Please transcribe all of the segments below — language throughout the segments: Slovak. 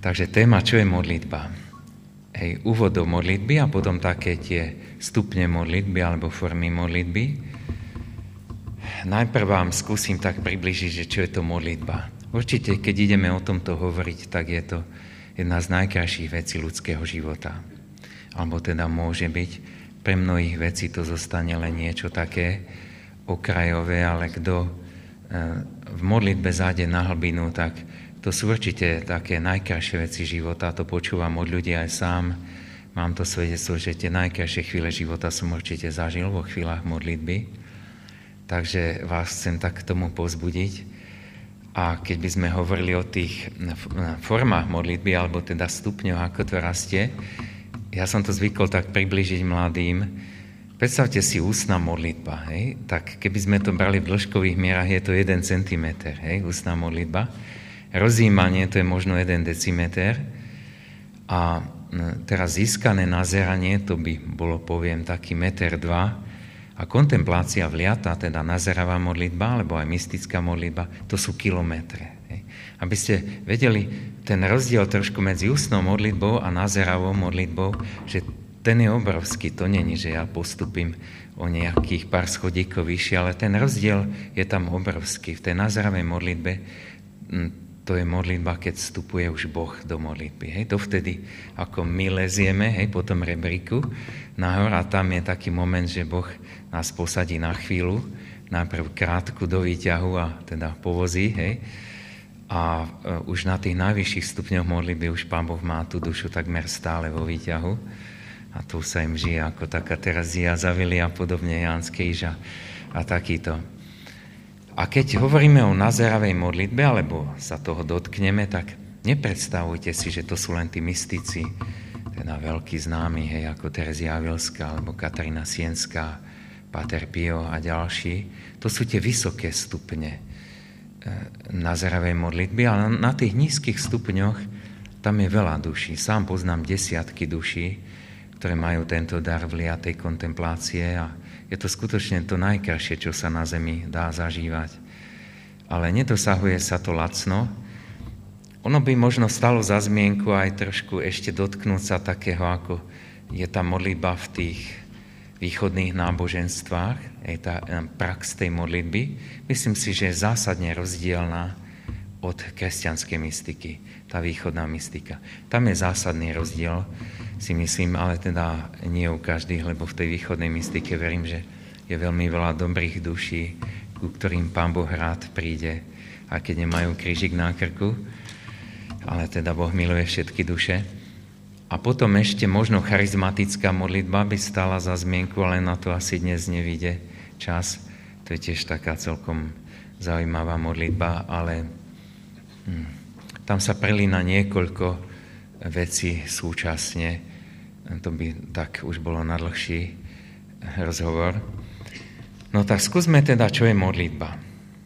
Takže téma, čo je modlitba? Úvod do modlitby a potom také tie stupne modlitby alebo formy modlitby. Najprv vám skúsim tak približiť, že čo je to modlitba. Určite, keď ideme o tomto hovoriť, tak je to jedna z najkrajších vecí ľudského života. Alebo teda môže byť, pre mnohých vecí to zostane len niečo také okrajové, ale kto v modlitbe zájde na hlbinu, tak to sú určite také najkrajšie veci života, to počúvam od ľudí aj sám. Mám to svedectvo, že tie najkrajšie chvíle života som určite zažil vo chvíľach modlitby. Takže vás chcem tak k tomu povzbudiť. A keď by sme hovorili o tých formách modlitby, alebo teda stupňoch, ako to rastie, ja som to zvykol tak priblížiť mladým. Predstavte si ústna modlitba. Tak keby sme to brali v dĺžkových mierach, je to 1 cm, ústna modlitba. Rozjímanie, to je možno 1 decimeter a teraz získané nazeranie, to by bolo, poviem, taký 1,2 m a kontemplácia vliata, teda nazeravá modlitba, alebo aj mystická modlitba, to sú kilometre. Aby ste vedeli ten rozdiel trošku medzi ústnou modlitbou a nazeravou modlitbou, že ten je obrovský, to není, že ja postupím o nejakých pár schodíkov vyššie, ale ten rozdiel je tam obrovský. V tej nazeravej modlitbe to je modlitba, keď vstupuje už Boh do modlitby. Dovtedy, ako my lezieme, po tom rebríku nahor a tam je taký moment, že Boh nás posadí na chvíľu, najprv krátku do výťahu a teda povozí, a už na tých najvyšších stupňoch modlitby už Pán Boh má tú dušu takmer stále vo výťahu a tu sa im žije ako taká Terezia Zavily a podobne, Ján z Kríža a takýto. A keď hovoríme o nazeravej modlitbe, alebo sa toho dotkneme, tak nepredstavujte si, že to sú len tí mystici, teda veľkí známi, ako Terezia Avilská, alebo Katarína Sienská, Páter Pio a ďalší. To sú tie vysoké stupne nazeravej modlitby, ale na tých nízkych stupňoch tam je veľa duší. Sám poznám desiatky duší, ktoré majú tento dar vliatej kontemplácie a je to skutočne to najkrajšie, čo sa na zemi dá zažívať. Ale nedosahuje sa to lacno. Ono by možno stalo za zmienku aj trošku ešte dotknúť sa takého, ako je tá modlitba v tých východných náboženstvách, tá prax tej modlitby. Myslím si, že je zásadne rozdielná od kresťanskej mystiky, tá východná mystika. Tam je zásadný rozdiel, si myslím, ale teda nie u každých, lebo v tej východnej mystike verím, že je veľmi veľa dobrých duší, ku ktorým Pán Boh rád príde, a keď nemajú krížik na krku, ale teda Boh miluje všetky duše. A potom ešte možno charizmatická modlitba by stála za zmienku, ale na to asi dnes nevíde čas. To je tiež taká celkom zaujímavá modlitba, ale tam sa prelína niekoľko veci súčasne. To by tak už bolo na dlhší rozhovor. No tak skúsme teda, čo je modlitba.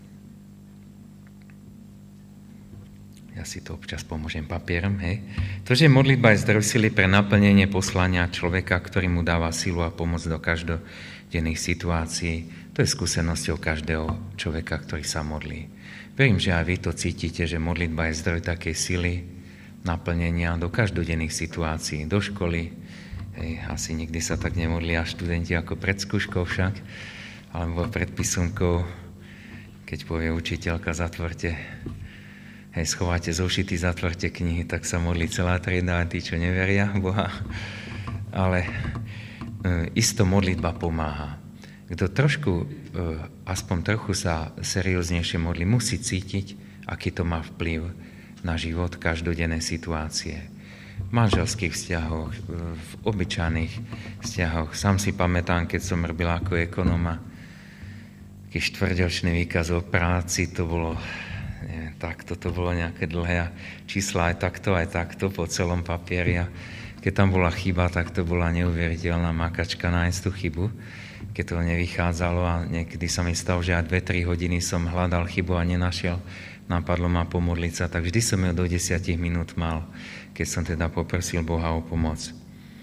Ja si to občas pomôžem papierom. To, že modlitba je zdroj sily pre naplnenie poslania človeka, ktorý mu dáva silu a pomoc do každodenných situácií, to je skúsenosťou každého človeka, ktorý sa modlí. Verím, že aj vy to cítite, že modlitba je zdroj takej sily, naplnenia do každodenných situácií, do školy. Asi nikdy sa tak nemodlia študenti ako pred skúškou však, alebo pred písomkou, keď povie učiteľka, zatvorte, schováte zošity, zatvorte knihy, tak sa modlí celá trieda a tí, čo neveria Boha. Ale isto modlitba pomáha. Kto trošku, aspoň trochu sa serióznejšie modlí, musí cítiť, aký to má vplyv na život, každodenné situácie. V manželských vzťahoch, v obyčajných vzťahoch. Sám si pamätám, keď som robil ako ekonóma, taký štvrťročný výkaz o práci, to bolo takto, to bolo nejaké dlhé čísla aj takto po celom papieri. A keď tam bola chyba, tak to bola neuveriteľná makačka nájsť tú chybu, keď to nevychádzalo a niekedy sa mi stalo, že aj 2-3 hodiny som hľadal chybu a nenašiel. Napadlo ma pomodliť sa, tak vždy som ju do 10 minút mal, keď som teda poprosil Boha o pomoc.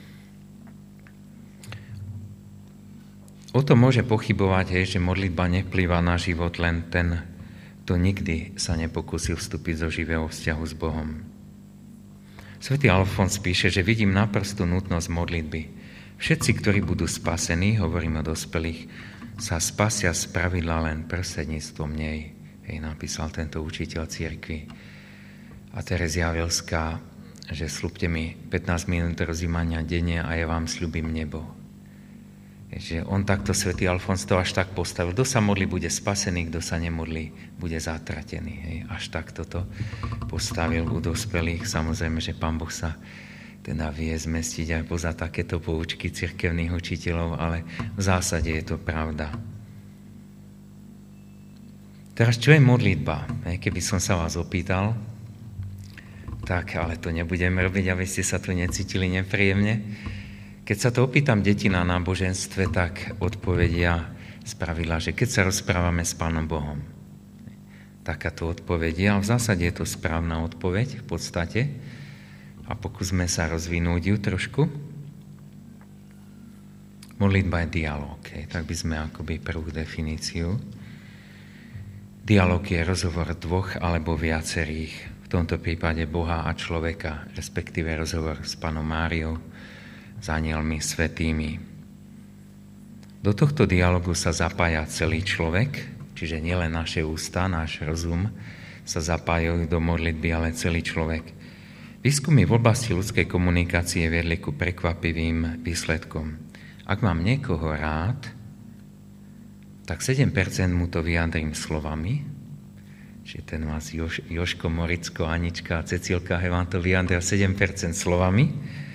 O tom môže pochybovať, že modlitba nevplýva na život len ten, kto nikdy sa nepokúsil vstúpiť do živého vzťahu s Bohom. Svätý Alfons píše, že vidím naprostú nutnosť modlitby. Všetci, ktorí budú spasení, hovorím o dospelých, sa spasia z pravidla len prostredníctvom nej. Hej, napísal tento učiteľ cirkvi. A Terezia Avelská, že sľubte mi 15 minút rozjímania denne a ja vám sľubím nebo. Že on takto, svätý Alfons, to až tak postavil. Kto sa modlí, bude spasený, kto sa nemodlí, bude zatratený. Hej, až tak toto postavil u dospelých. Samozrejme, že Pán Boh sa teda vie zmestiť aj poza takéto poučky cirkevných učiteľov, ale v zásade je to pravda. Teraz, čo je modlitba? Keby som sa vás opýtal, tak, ale to nebudem robiť, aby ste sa tu necítili nepríjemne. Keď sa to opýtam deti na náboženstve, tak odpovedia spravidla, že keď sa rozprávame s Pánom Bohom. Takáto odpoveď je, a v zásade je to správna odpoveď v podstate. A pokúsme sa rozvinúť ju trošku. Modlitba je dialog. Tak by sme akoby prvú definíciu. Dialog je rozhovor dvoch alebo viacerých, v tomto prípade Boha a človeka, respektíve rozhovor s Pannou Máriou, s anjelmi svätými. Do tohto dialogu sa zapája celý človek, čiže nielen naše ústa, náš rozum sa zapájajú do modlitby, ale celý človek. Výskumy v oblasti ľudskej komunikácie viedli ku prekvapivým výsledkom. Ak mám niekoho rád, tak 7% mu to vyjadrím slovami, čiže ten vás Jožko, Moricko, Anička a Cecilka vám to vyjadria 7% slovami,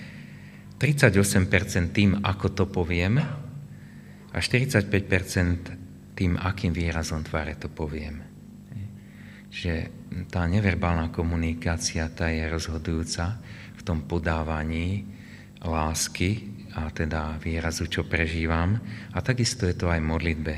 38% tým, ako to poviem, a 45% tým, akým výrazom tváre to poviem. Že tá neverbálna komunikácia, tá je rozhodujúca v tom podávaní lásky a teda výrazu, čo prežívam. A takisto je to aj v modlitbe.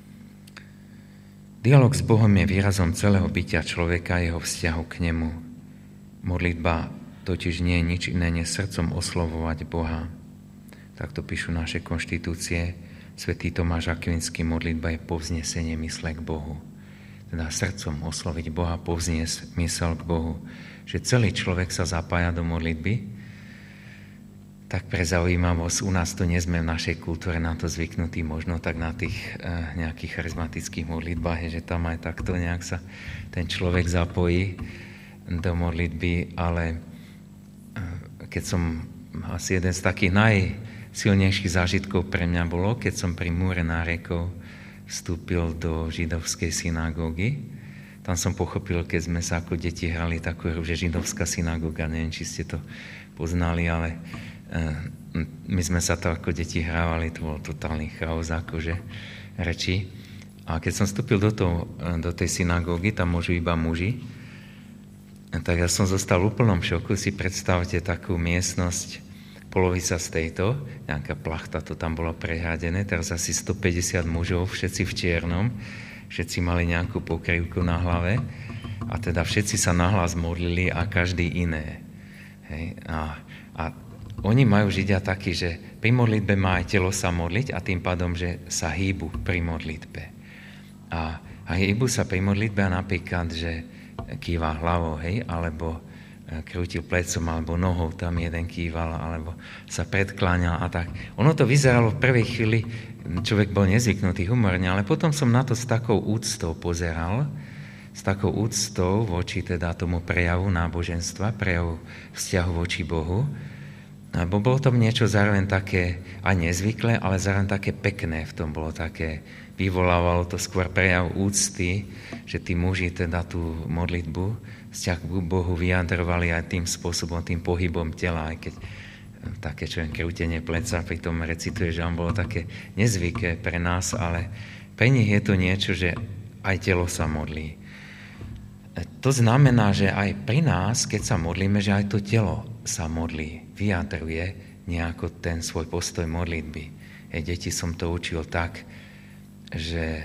Dialóg s Bohom je výrazom celého bytia človeka, jeho vzťahu k nemu. Modlitba totiž nie je nič iné, než srdcom oslovovať Boha. Takto píšu naše konštitúcie. Svätý Tomáš Akvinský, modlitba je povznesenie mysle k Bohu. Teda srdcom osloviť Boha, povzniesť mysel k Bohu. Že celý človek sa zapája do modlitby. Tak pre zaujímavosť, u nás to nie sme v našej kultúre na to zvyknutí, možno tak na tých nejakých charizmatických modlitbách, že tam aj takto nejak sa ten človek zapojí do modlitby, ale keď som asi jeden z takých najsilnejších zážitkov pre mňa bolo, keď som pri múre nárekov vstúpil do židovskej synagógy. Tam som pochopil, keď sme sa ako deti hrali takú hru, že židovská synagóga, neviem, či ste to poznali, ale my sme sa to ako deti hrávali, to bol totálny chaos, akože reči. A keď som vstúpil do tej synagógy, tam môžu iba muži, tak ja som zostal v úplnom šoku. Si predstavte takú miestnosť, polovica z tejto, nejaká plachta, to tam bolo prehradené, teraz asi 150 mužov, všetci v čiernom, všetci mali nejakú pokrývku na hlave a teda všetci sa nahlas modlili a každý iné. Hej. A oni majú Židia taký, že pri modlitbe má aj telo sa modliť a tým pádom, že sa hýbu pri modlitbe. A hýbu sa pri modlitbe a napríklad, že kýva hlavou, hej, alebo krútil plecom alebo nohou, tam jeden kýval, alebo sa predkláňal a tak. Ono to vyzeralo v prvej chvíli, človek bol nezvyknutý humorne, ale potom som na to s takou úctou pozeral, s takou úctou voči teda tomu prejavu náboženstva, prejavu vzťahu voči Bohu, lebo bolo to niečo zároveň také aj nezvyklé, ale zároveň také pekné v tom bolo také, vyvolávalo to skôr prejav úcty, že tí muži teda tú modlitbu, vzťah k Bohu vyjadrovali aj tým spôsobom, tým pohybom tela, aj keď také čo len krútenie pleca pri tom recituje, že on bolo také nezvyké pre nás, ale pre nich je to niečo, že aj telo sa modlí. To znamená, že aj pri nás, keď sa modlíme, že aj to telo sa modlí, vyjadruje nejako ten svoj postoj modlitby. Deti som to učil tak, že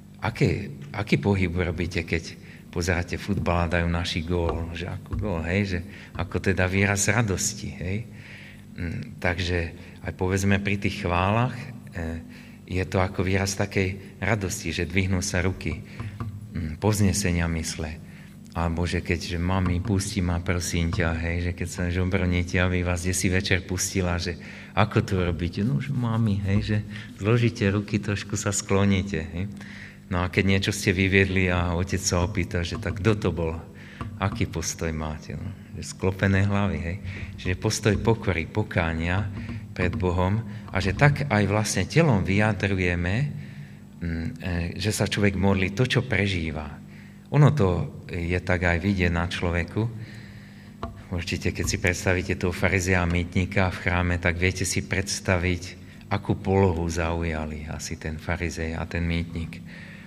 aký pohyb robíte, keď pozeráte futbal a dajú naši gól, že ako gól, hej, že ako teda výraz radosti, hej. Takže aj povedzme pri tých chválach je to ako výraz takej radosti, že dvihnú sa ruky, povznesenia mysle. Alebo že keď, že mami, pustí ma, prosím ťa, hej, že keď sa žobrníte, aby vás desi večer pustila, že ako to robíte? No, že mami, hej, že zložíte ruky, trošku sa skloníte, hej. No a keď niečo ste vyviedli a otec sa opýta, že tak kto to bol? Aký postoj máte? No, že sklopené hlavy, hej. Čiže postoj pokory, pokánia pred Bohom a že tak aj vlastne telom vyjadrujeme, že sa človek modlí to, čo prežíva. Ono to je tak aj vidieť na človeku. Určite, keď si predstavíte toho farizea a mýtnika v chráme, tak viete si predstaviť, akú polohu zaujali asi ten farizej a ten mýtnik.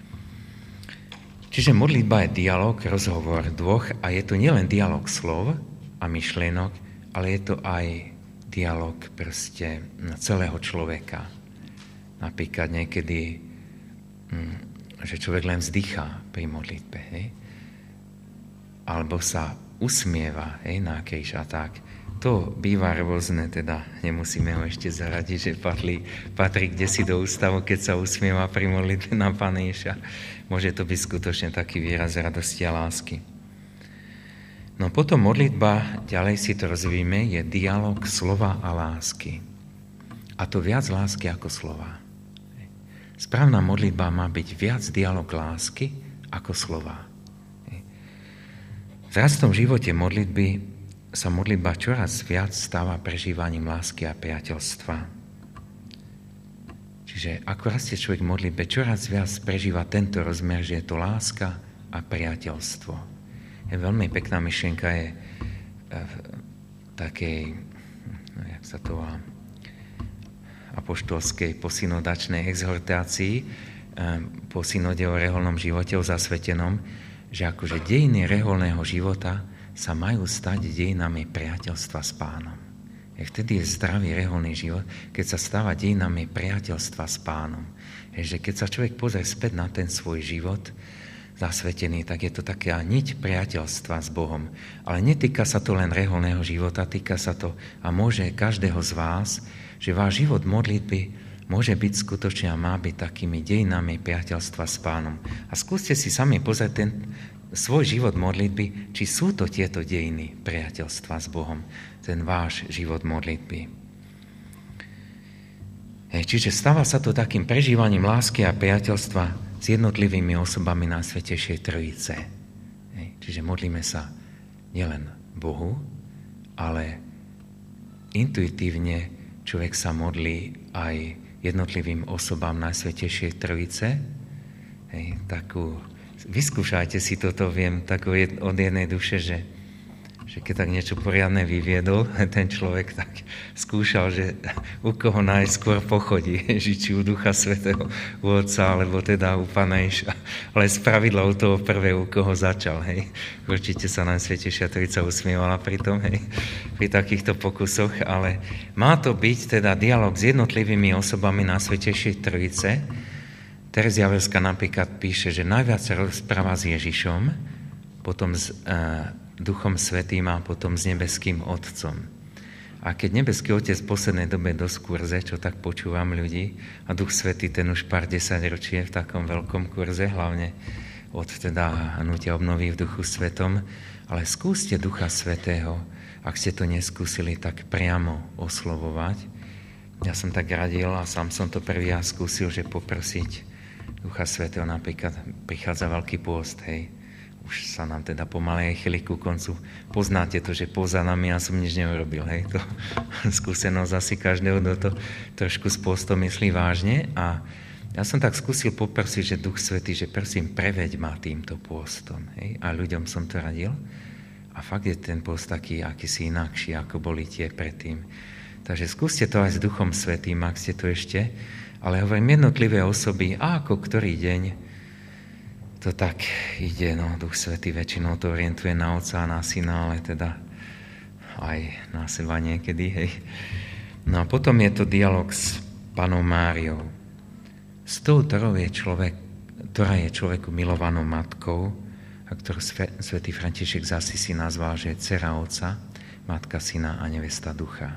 Čiže modlitba je dialog, rozhovor dvoch a je to nielen dialog slov a myšlienok, ale je to aj dialog proste celého človeka. Napríklad niekedy že človek len vzdychá pri modlitbe, hej? Alebo sa usmieva, hej, na kejž a tak. To býva rôzne, teda nemusíme ho ešte zaradiť, že patrí kdesi do ústavu, keď sa usmieva pri modlitbe na Pána Ježiša. Môže to byť skutočne taký výraz radosti a lásky. No potom modlitba, ďalej si to rozvíjime, je dialog slova a lásky. A to viac lásky ako slova. Správna modlitba má byť viac dialog lásky ako slova. V rastom živote modlitby sa modlitba čoraz viac stáva prežívaním lásky a priateľstva. Čiže ako rastie človek v modlitbe, čoraz viac prežíva tento rozmer, že je to láska a priateľstvo. Je veľmi pekná myšlienka, je v takej, jak sa to volá, apoštolskej posynodačnej exhortácii po synode o reholnom živote, o zasvetenom, že akože dejiny reholného života sa majú stať dejinami priateľstva s Pánom. Vtedy je zdravý reholný život, keď sa stáva dejinami priateľstva s Pánom. Že keď sa človek pozrie späť na ten svoj život zasvetený, tak je to taká niť priateľstva s Bohom. Ale netýka sa to len reholného života, týka sa to a môže každého z vás, že váš život modlitby môže byť skutočne a má byť takými dejinami priateľstva s Pánom. A skúste si sami pozrieť ten svoj život modlitby, či sú to tieto dejiny priateľstva s Bohom, ten váš život modlitby. Čiže stáva sa to takým prežívaním lásky a priateľstva s jednotlivými osobami Najsvätejšej Trojice. Čiže modlíme sa nielen Bohu, ale intuitívne človek sa modlí aj jednotlivým osobám Najsvätejšej Trojice. Vyskúšajte si toto, viem tak od jednej duše, že keď tak niečo poriadne vyviedol ten človek, tak skúšal, že u koho najskôr pochodí, či u Ducha Svätého, u Otca, alebo teda u Pána Ježiša. Ale spravidla u toho prvého, u koho začal. Hej. Určite sa Najsvätejšia Trojica usmievala pri tom, hej, pri takýchto pokusoch, ale má to byť teda dialog s jednotlivými osobami Najsvätejšej Trojice. Terezia Avelská napríklad píše, že najviac sa rozpráva s Ježišom, potom s Duchom Svätým a potom s nebeským Otcom. A keď nebeský Otec v poslednej dobe dosť kurze, čo tak počúvam ľudí, a Duch Svätý ten už pár desaťročí je v takom veľkom kurze, hlavne od teda hnutia obnovy v Duchu Svätom, ale skúste Ducha Svätého, ak ste to neskúsili, tak priamo oslovovať. Ja som tak radil a sám som to prvý raz skúsil, že poprosiť Ducha Svätého, napríklad prichádza Veľký pôst, hej, už sa nám teda pomaly aj chýli ku koncu. Poznáte to, že poza nami ja som nič neurobil, hej, to skúsenosť asi každého, kto to trošku s postom myslí vážne. A ja som tak skúsil poprosiť, že Duch Svätý, že prosím, preveď ma týmto pôstom, hej, a ľuďom som to radil. A fakt je ten pôst taký akýsi inakší, ako boli tie predtým. Takže skúste to aj s Duchom Svätým, ak ste to ešte, ale hovorím jednotlivé osoby, a ako ktorý deň to tak ide, no, Duch Svätý väčšinou to orientuje na Otca a na Syna, ale teda aj na seba niekedy, hej. No a potom je to dialog s Pannou Máriou. S tou, ktorá je človeku milovanou matkou, a ktorú svätý František z Asisi nazval, že je dcera Otca, matka Syna a nevesta Ducha.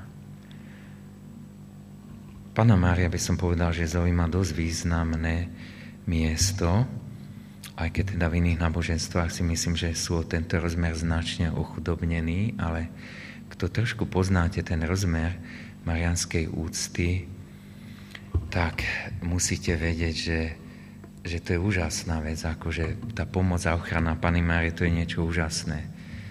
Panna Mária by som povedal, že zaujíma dosť významné miesto Aj keď teda v iných náboženstvách si myslím, že sú o tento rozmer značne ochudobnení, ale kto trošku poznáte ten rozmer mariánskej úcty, tak musíte vedieť, že to je úžasná vec, akože tá pomoc a ochrana Panny Márie, to je niečo úžasné.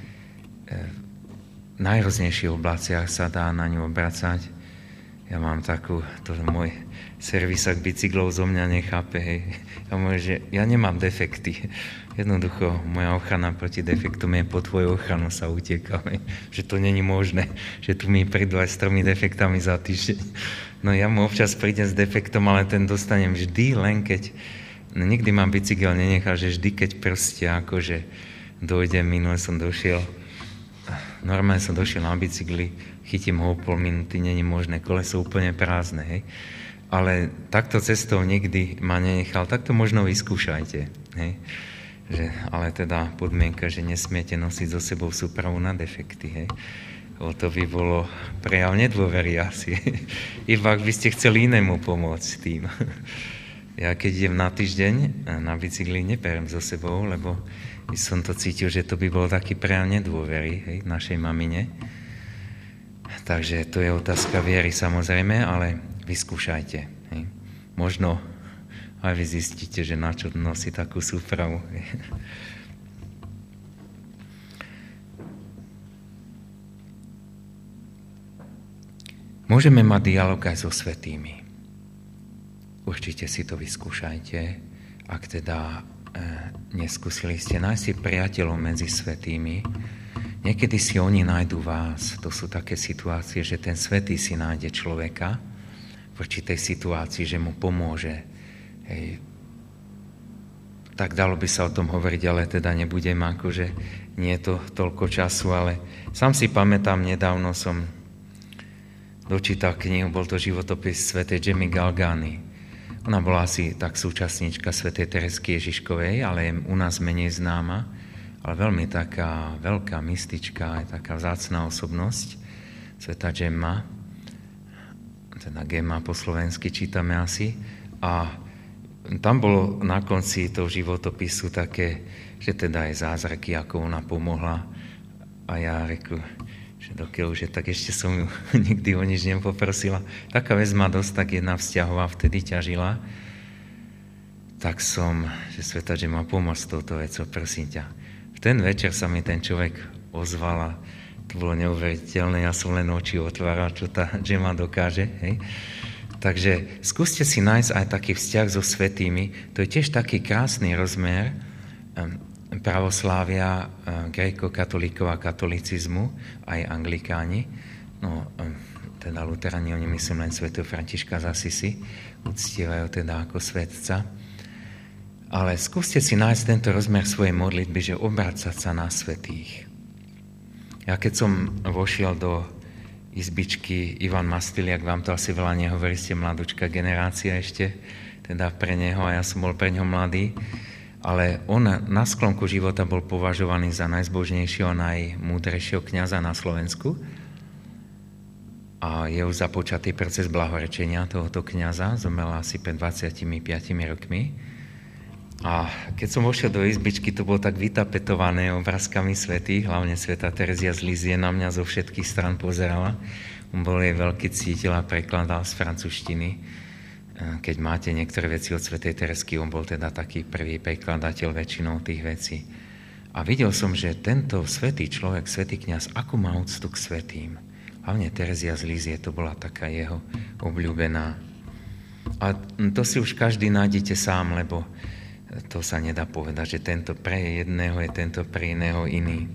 V najrôznejších oblastiach sa dá na ňu obracať. Ja mám takú, to môj servisák bicyklov zo mňa nechápe, hej. Ja môžem, že ja nemám defekty. Jednoducho, moja ochrana proti defektom je po tvoju ochranu sa utiekam, že to není možné, že tu mi prídu aj s 3 defektami za týždeň. No ja mu občas prídem s defektom, ale ten dostanem vždy len keď, nikdy mám bicykel nenechal, že vždy keď prstia, akože dojdem, minule som došiel, normálne som došiel na bicykli, chytím ho o pol minúty, není možné, koleso úplne prázdne, hej. Ale takto cestou nikdy ma nenechal, tak to možno vyskúšajte, hej. Ale teda podmienka, že nesmiete nosiť so sebou súpravu na defekty, hej. To by bolo prejav nedôvery asi. Iba ak by ste chceli inému pomôcť tým. Ja keď idem na týždeň na bicykli, neperem so sebou, lebo som to cítil, že to by bol taký prejav nedôvery, hej, našej mamine. Takže to je otázka viery samozrejme, ale vyskúšajte. Hej. Možno aj vy zistíte, že na čo nosí takú súpravu. Môžeme mať dialog aj so svätými. Určite si to vyskúšajte. Ak teda neskúsili ste nájsť si priateľov medzi svätými, niekedy si oni nájdu vás. To sú také situácie, že ten svätý si nájde človeka v určitej situácii, že mu pomôže. Hej. Tak dalo by sa o tom hovoriť, ale teda nebudem, akože nie je to toľko času, ale sám si pamätám, nedávno som dočítal knihu, bol to životopis svätej Gemmy Galgani. Ona bola asi tak súčasníčka svätej Teresky Ježiškovej, ale je u nás menej známa, ale veľmi taká veľká mystička, aj taká vzácna osobnosť, svätá Gemma, teda Gemma po slovensky čítame asi, a tam bolo na konci toho životopisu také, že teda aj zázraky, ako ona pomohla. A ja reku, že dokiaľ už je, tak ešte som ju nikdy o nič nepoprosila. Taká vec ma dosť tak jedna vzťahová vtedy ťažila. Tak som, že svätá Gemma, pomôcť s touto vecou, prosím ťa. V ten večer sa mi ten človek ozval a to bolo neuveriteľné. Ja som len oči otváral, čo tá Gemma dokáže, hej. Takže skúste si nájsť aj taký vzťah so svätými. To je tiež taký krásny rozmer pravoslávia, gréko-katolíkov a katolicizmu, aj anglikáni. No, teda luterani, oni myslím len svätého Františka z Asisi, uctievajú teda ako svätca. Ale skúste si nájsť tento rozmer svojej modlitby, že obrácať sa na svätých. Ja keď som vošiel do izbičky Ivan Mastiliak, vám to asi veľa nehovorí, ste mladúčka generácia ešte, teda pre neho, a ja som bol pre ňo mladý, ale on na sklonku života bol považovaný za najzbožnejšieho, najmúdrejšieho kňaza na Slovensku a je už započatý proces blahorečenia tohoto kňaza, zomrel asi pred 25 rokmi. A keď som vošiel do izbičky, to bolo tak vytapetované obrázkami svätých, hlavne svätá Terezia z Lizie na mňa zo všetkých stran pozerala. On bol jej veľký cítil a prekladal z francúzštiny. Keď máte niektoré veci od svätej Teresky, on bol teda taký prvý prekladateľ väčšinou tých vecí. A videl som, že tento svätý človek, svätý kňaz, ako má úctu k svätým. Hlavne Terezia z Lizie, to bola taká jeho obľúbená. A to si už každý nájdete sám, lebo to sa nedá povedať, že tento pre jedného je tento pre iného iný.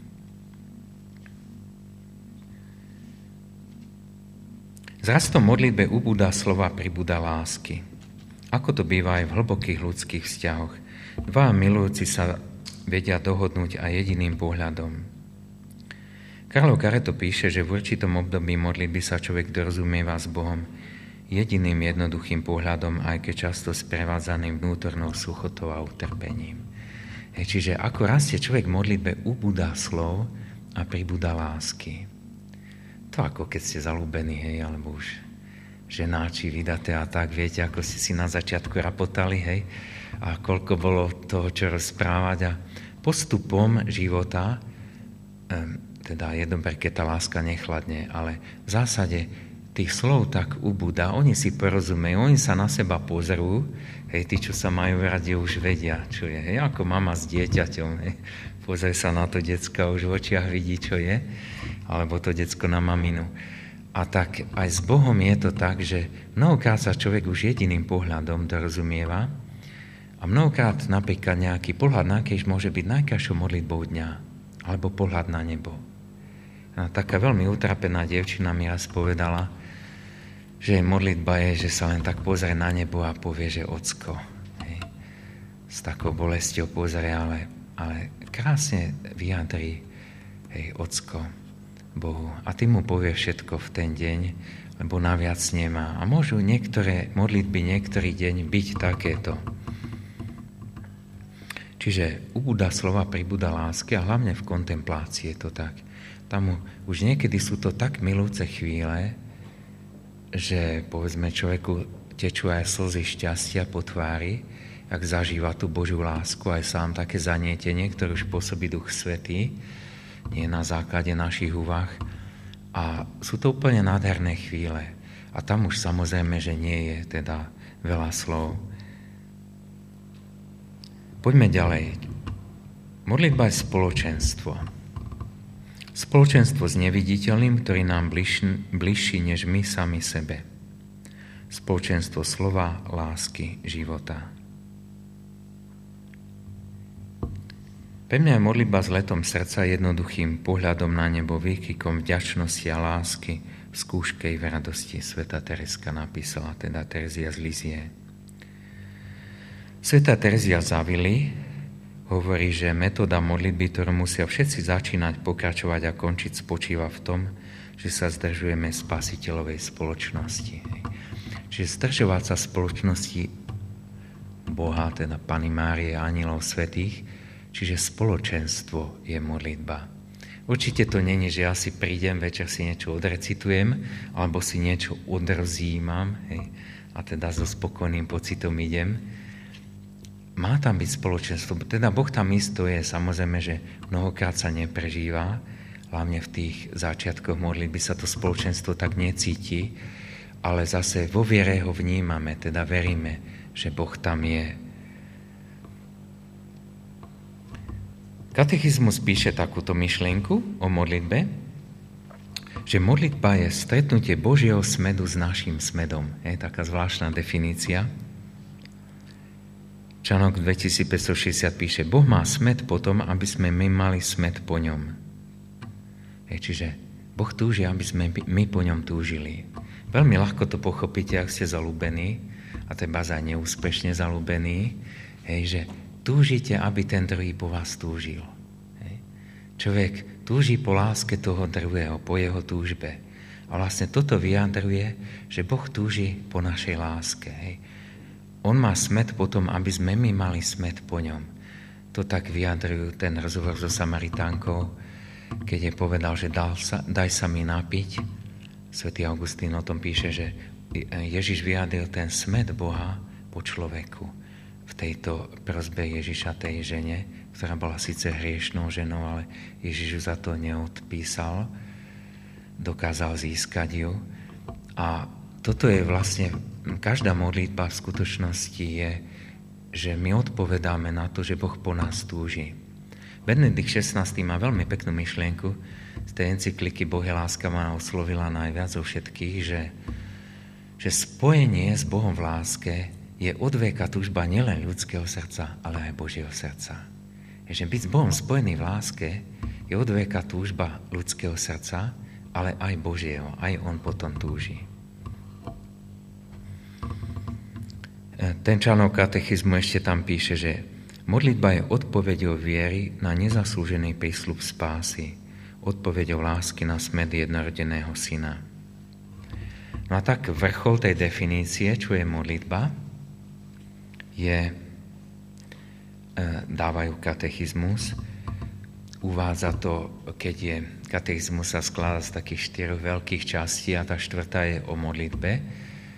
S rastom modlitbe ubúda slova, pribúda lásky. Ako to býva aj v hlbokých ľudských vzťahoch. Dva milujúci sa vedia dohodnúť aj jediným pohľadom. Karlo Careto píše, že v určitom období modlitby sa človek dorozumieva s Bohom jediným jednoduchým pohľadom, aj keď často sprevádzaným vnútornou suchotou a utrpením. Čiže ako rastie človek v modlitbe, ubúda slov a pribúda lásky. To ako keď ste zalúbení, hej, alebo už ženáči vydaté a tak, viete, ako ste si na začiatku rapotali, hej, a koľko bolo toho, čo rozprávať a postupom života, teda je dobré, keď tá láska nechladne, ale v zásade tých slov tak ubúda, oni si porozumejú, oni sa na seba pozerú, hej, tí, čo sa majú radi, už vedia, čo je, hej, ako mama s dieťaťom, hej, pozrie sa na to decka, už v očiach vidí, čo je, alebo to decko na maminu. A tak aj s Bohom je to tak, že mnohokrát sa človek už jediným pohľadom dorozumieva a mnohokrát napríklad nejaký pohľad na kríž môže byť najkrajšou modlitbou dňa alebo pohľad na nebo. A taká veľmi utrapená dievčina mi raz povedala, že jej modlitba je, že sa len tak pozrie na nebo a povie, že Ocko. Hej. S takou bolesťou pozrie, ale krásne vyjadrí, hej, Ocko Bohu. A ty mu povie všetko v ten deň, lebo naviac nemá. A môžu niektoré modlitby niektorý deň byť takéto. Čiže ubúda slova, pribúda lásky a hlavne v kontemplácii je to tak. Tam už niekedy sú to tak milúce chvíle, že povedzme človeku tečú aj slzy šťastia po tvári, ak zažíva tú Božiu lásku, aj sám také zanietenie, ktoré už pôsobí Duch Svätý, nie na základe našich úvah. A sú to úplne nádherné chvíle. A tam už samozrejme, že nie je teda veľa slov. Poďme ďalej. Modlitba je spoločenstvo. Spoločenstvo s neviditeľným, ktorý nám bližší než my sami sebe. Spoločenstvo slova, lásky, života. Pre mňa je modlitba s letom srdca jednoduchým pohľadom na nebo, výkrikom vďačnosti a lásky v skúške i v radosti. Svätá Tereska napísala, teda Terezia z Lizie. Svätá Terezia z Avily hovorí, že metóda modlitby, ktorú musia všetci začínať, pokračovať a končiť, spočíva v tom, že sa zdržujeme spasiteľovej spoločnosti. Čiže zdržovať sa spoločnosti Boha, teda Panny Márie a anjelov svätých, čiže spoločenstvo je modlitba. Určite to nie je, že ja si prídem, večer si niečo odrecitujem, alebo si niečo odrozímam, hej, a teda so spokojným pocitom idem. Má tam byť spoločenstvo, teda Boh tam isto je, samozrejme, že mnohokrát sa neprežíva, hlavne v tých začiatkoch modlitby sa to spoločenstvo tak necíti, ale zase vo viere ho vnímame, teda veríme, že Boh tam je. Katechizmus píše takúto myšlienku o modlitbe, že modlitba je stretnutie Božieho smedu s našim smedom. Je taká zvláštna definícia. Článok 2560 píše, Boh má smed potom, aby sme my mali smed po ňom. Čiže Boh túži, aby sme my po ňom túžili. Veľmi ľahko to pochopíte, ak ste zalúbení, a treba aj neúspešne zalúbení, že túžite, aby ten druhý po vás túžil. Človek túži po láske toho druhého, po jeho túžbe. A vlastne toto vyjadruje, že Boh túži po našej láske. On má smäd potom, aby sme my mali smäd po ňom. To tak vyjadrujú ten rozhovor so Samaritánkou, keď je povedal, že daj sa mi napiť. Svätý Augustín o tom píše, že Ježiš vyjadril ten smäd Boha po človeku. V tejto prosbe Ježiša tej žene, ktorá bola síce hriešnou ženou, ale Ježiš ju za to neodpísal, dokázal získať ju. A toto je vlastne, každá modlitba v skutočnosti je, že my odpovedáme na to, že Boh po nás túži. Benedikt XVI má veľmi peknú myšlienku, z tej encykliky Boh je láska ma oslovila najviac zo všetkých, že spojenie s Bohom v láske je od veka túžba nielen ľudského srdca, ale aj Božieho srdca. Že byť s Bohom spojený v láske je od veka túžba ľudského srdca, ale aj Božieho, aj on potom túži. Ten článok katechizmu ešte tam píše, že modlitba je odpoveďou viery na nezaslúžený prísľub spásy, odpoveďou lásky na smäd jednorodeného syna. No a tak vrchol tej definície, čo je modlitba, dávajú katechizmus. Uvádza to, keď katechizmus sa skladá z takých 4 veľkých častí a tá 4. je o modlitbe.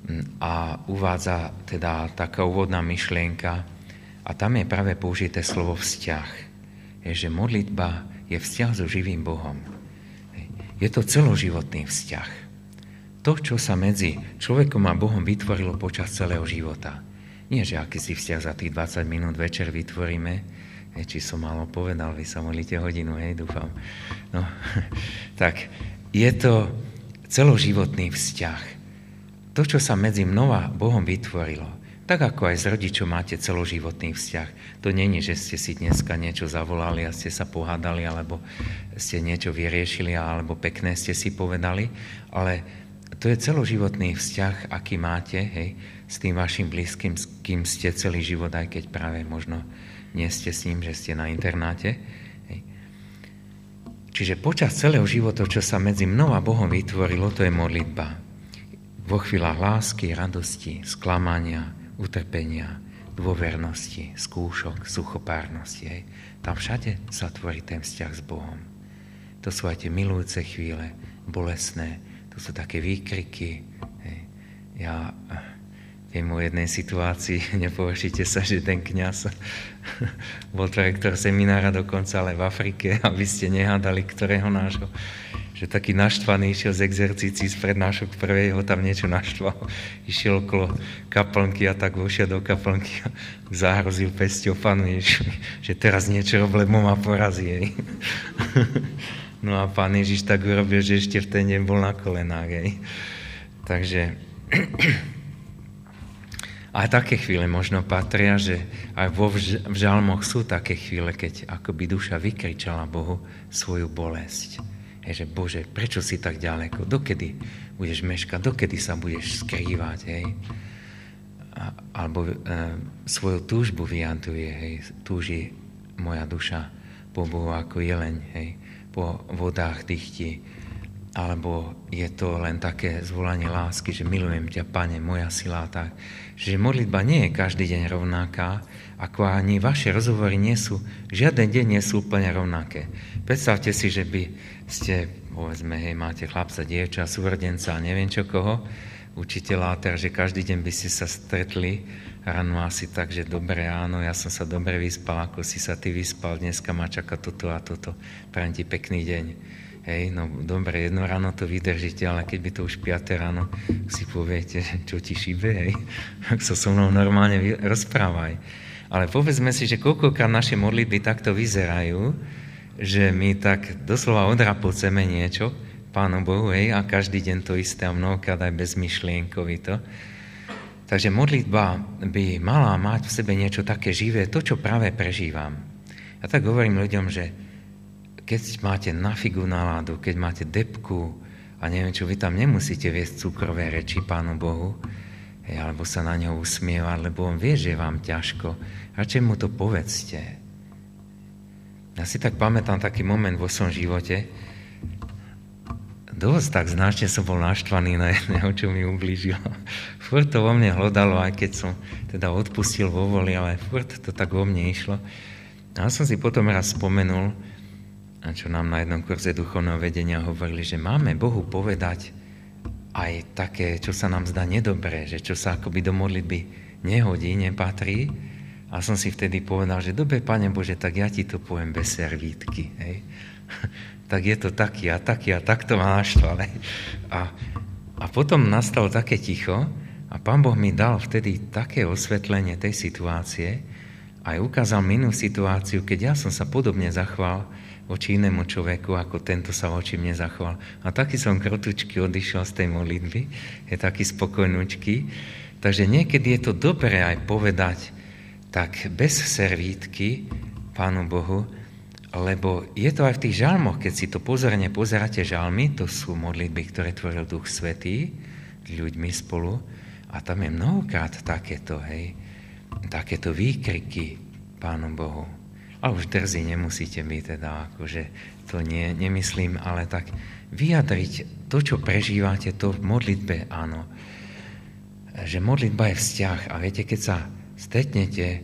a uvádza teda taká úvodná myšlienka a tam je práve použité slovo vzťah. Je, že modlitba je vzťah so živým Bohom. Je to celoživotný vzťah. To, čo sa medzi človekom a Bohom vytvorilo počas celého života. Nie, že aký si vzťah za tých 20 minút večer vytvoríme, či som málo povedal, vy sa modlíte hodinu, dúfam. No, tak je to celoživotný vzťah. To, čo sa medzi mnou a Bohom vytvorilo, tak ako aj s rodičom máte celoživotný vzťah. To nie je, že ste si dneska niečo zavolali a ste sa pohádali, alebo ste niečo vyriešili, alebo pekné ste si povedali, ale to je celoživotný vzťah, aký máte, s tým vašim blízkym, s kým ste celý život, aj keď práve možno nie ste s ním, že ste na internáte. Čiže počas celého života, čo sa medzi mnou a Bohom vytvorilo, to je modlitba. Vo chvíľach lásky, radosti, sklamania, utrpenia, dôvernosti, skúšok, suchopárnosti. Tam všade sa tvorí ten vzťah s Bohom. To sú aj tie milujúce chvíle, bolestné, to sú také výkriky. Ja viem o jednej situácii, nepovažite sa, že ten kňaz bol rektor seminára dokonca, ale v Afrike, aby ste nehádali, ktorého nášho, že taký naštvaný išiel z exercícií z prednášok prvej, ho tam niečo naštval. Išiel okolo kaplnky a tak vošiel do kaplnky a zahrozil pesťou Pánu Ježišovi, že teraz niečo rob, lebo ma porazí. No a Pán Ježiš tak urobil, že ešte v ten deň bol na kolenách. Takže a také chvíle možno patria, že aj v žalmoch sú také chvíle, keď akoby duša vykričala Bohu svoju bolesť. Že Bože, prečo si tak ďaleko? Dokedy budeš meškať? Dokedy sa budeš skrývať? Alebo svoju túžbu vyjadruje. Túži moja duša po Bohu ako jeleň, po vodách dychti. Alebo je to len také zvolanie lásky, že milujem ťa, Pane, moja sila. Tak. Že modlitba nie je každý deň rovnaká, ako ani vaše rozhovory nie sú, žiaden deň nie sú úplne rovnaké. Predstavte si, že by ste, povedzme, máte chlapca, dievča, súrodenca, neviem čo koho, učiteľa, takže každý deň by ste sa stretli ráno asi tak, že dobre, áno, ja som sa dobre vyspal, ako si sa ty vyspal, dneska ma čaká toto a toto, prajem ti pekný deň. No dobre, jedno ráno to vydržíte, ale keď by to už 5. ráno si poviete, čo ti šíbe, tak sa so mnou normálne rozprávaj. Ale povedzme si, že koľkokrát naše modlitby takto vyzerajú, že my tak doslova odrapoceme niečo Pánu Bohu, a každý deň to isté a mnohokrát aj bezmyšlienkovito. Takže modlitba by mala mať v sebe niečo také živé, to, čo práve prežívam. Ja tak hovorím ľuďom, že keď máte na figu náladu, keď máte depku a neviem čo, vy tam nemusíte viesť cukrové reči Pánu Bohu, alebo sa na ňo usmievať, lebo on vie, že je vám ťažko. Radšej mu to povedzte. Ja si tak pamätám taký moment vo svojom živote, dosť tak značne som bol naštvaný na jedného, čo mi ublížil. Furt to vo mne hlodalo, aj keď som teda odpustil vo voli, ale furt to tak vo mne išlo. A som si potom raz spomenul, a čo nám na jednom kurze duchovného vedenia hovorili, že máme Bohu povedať aj také, čo sa nám zdá nedobré, že čo sa akoby do modlitby nehodí, nepatrí. A som si vtedy povedal, že dobre, Pane Bože, tak ja ti to poviem bez servítky. Tak je to taký a takto ma naštval. A potom nastalo také ticho a Pán Boh mi dal vtedy také osvetlenie tej situácie a ukázal mi inú situáciu, keď ja som sa podobne zachoval voči inému človeku, ako tento sa voči mne zachoval. A taký som krotučky odišiel z tej modlitby, je taký spokojnúčky. Takže niekedy je to dobré aj povedať tak bez servítky Pánu Bohu, lebo je to aj v tých žalmoch, keď si to pozorne pozeráte žalmy, to sú modlitby, ktoré tvoril Duch Svätý ľuďmi spolu a tam je mnohokrát takéto výkriky Pánu Bohu. A už drzí nemusíte byť, teda akože to nemyslím, ale tak vyjadriť to, čo prežívate, to v modlitbe, áno. Že modlitba je vzťah a viete, keď sa stretnete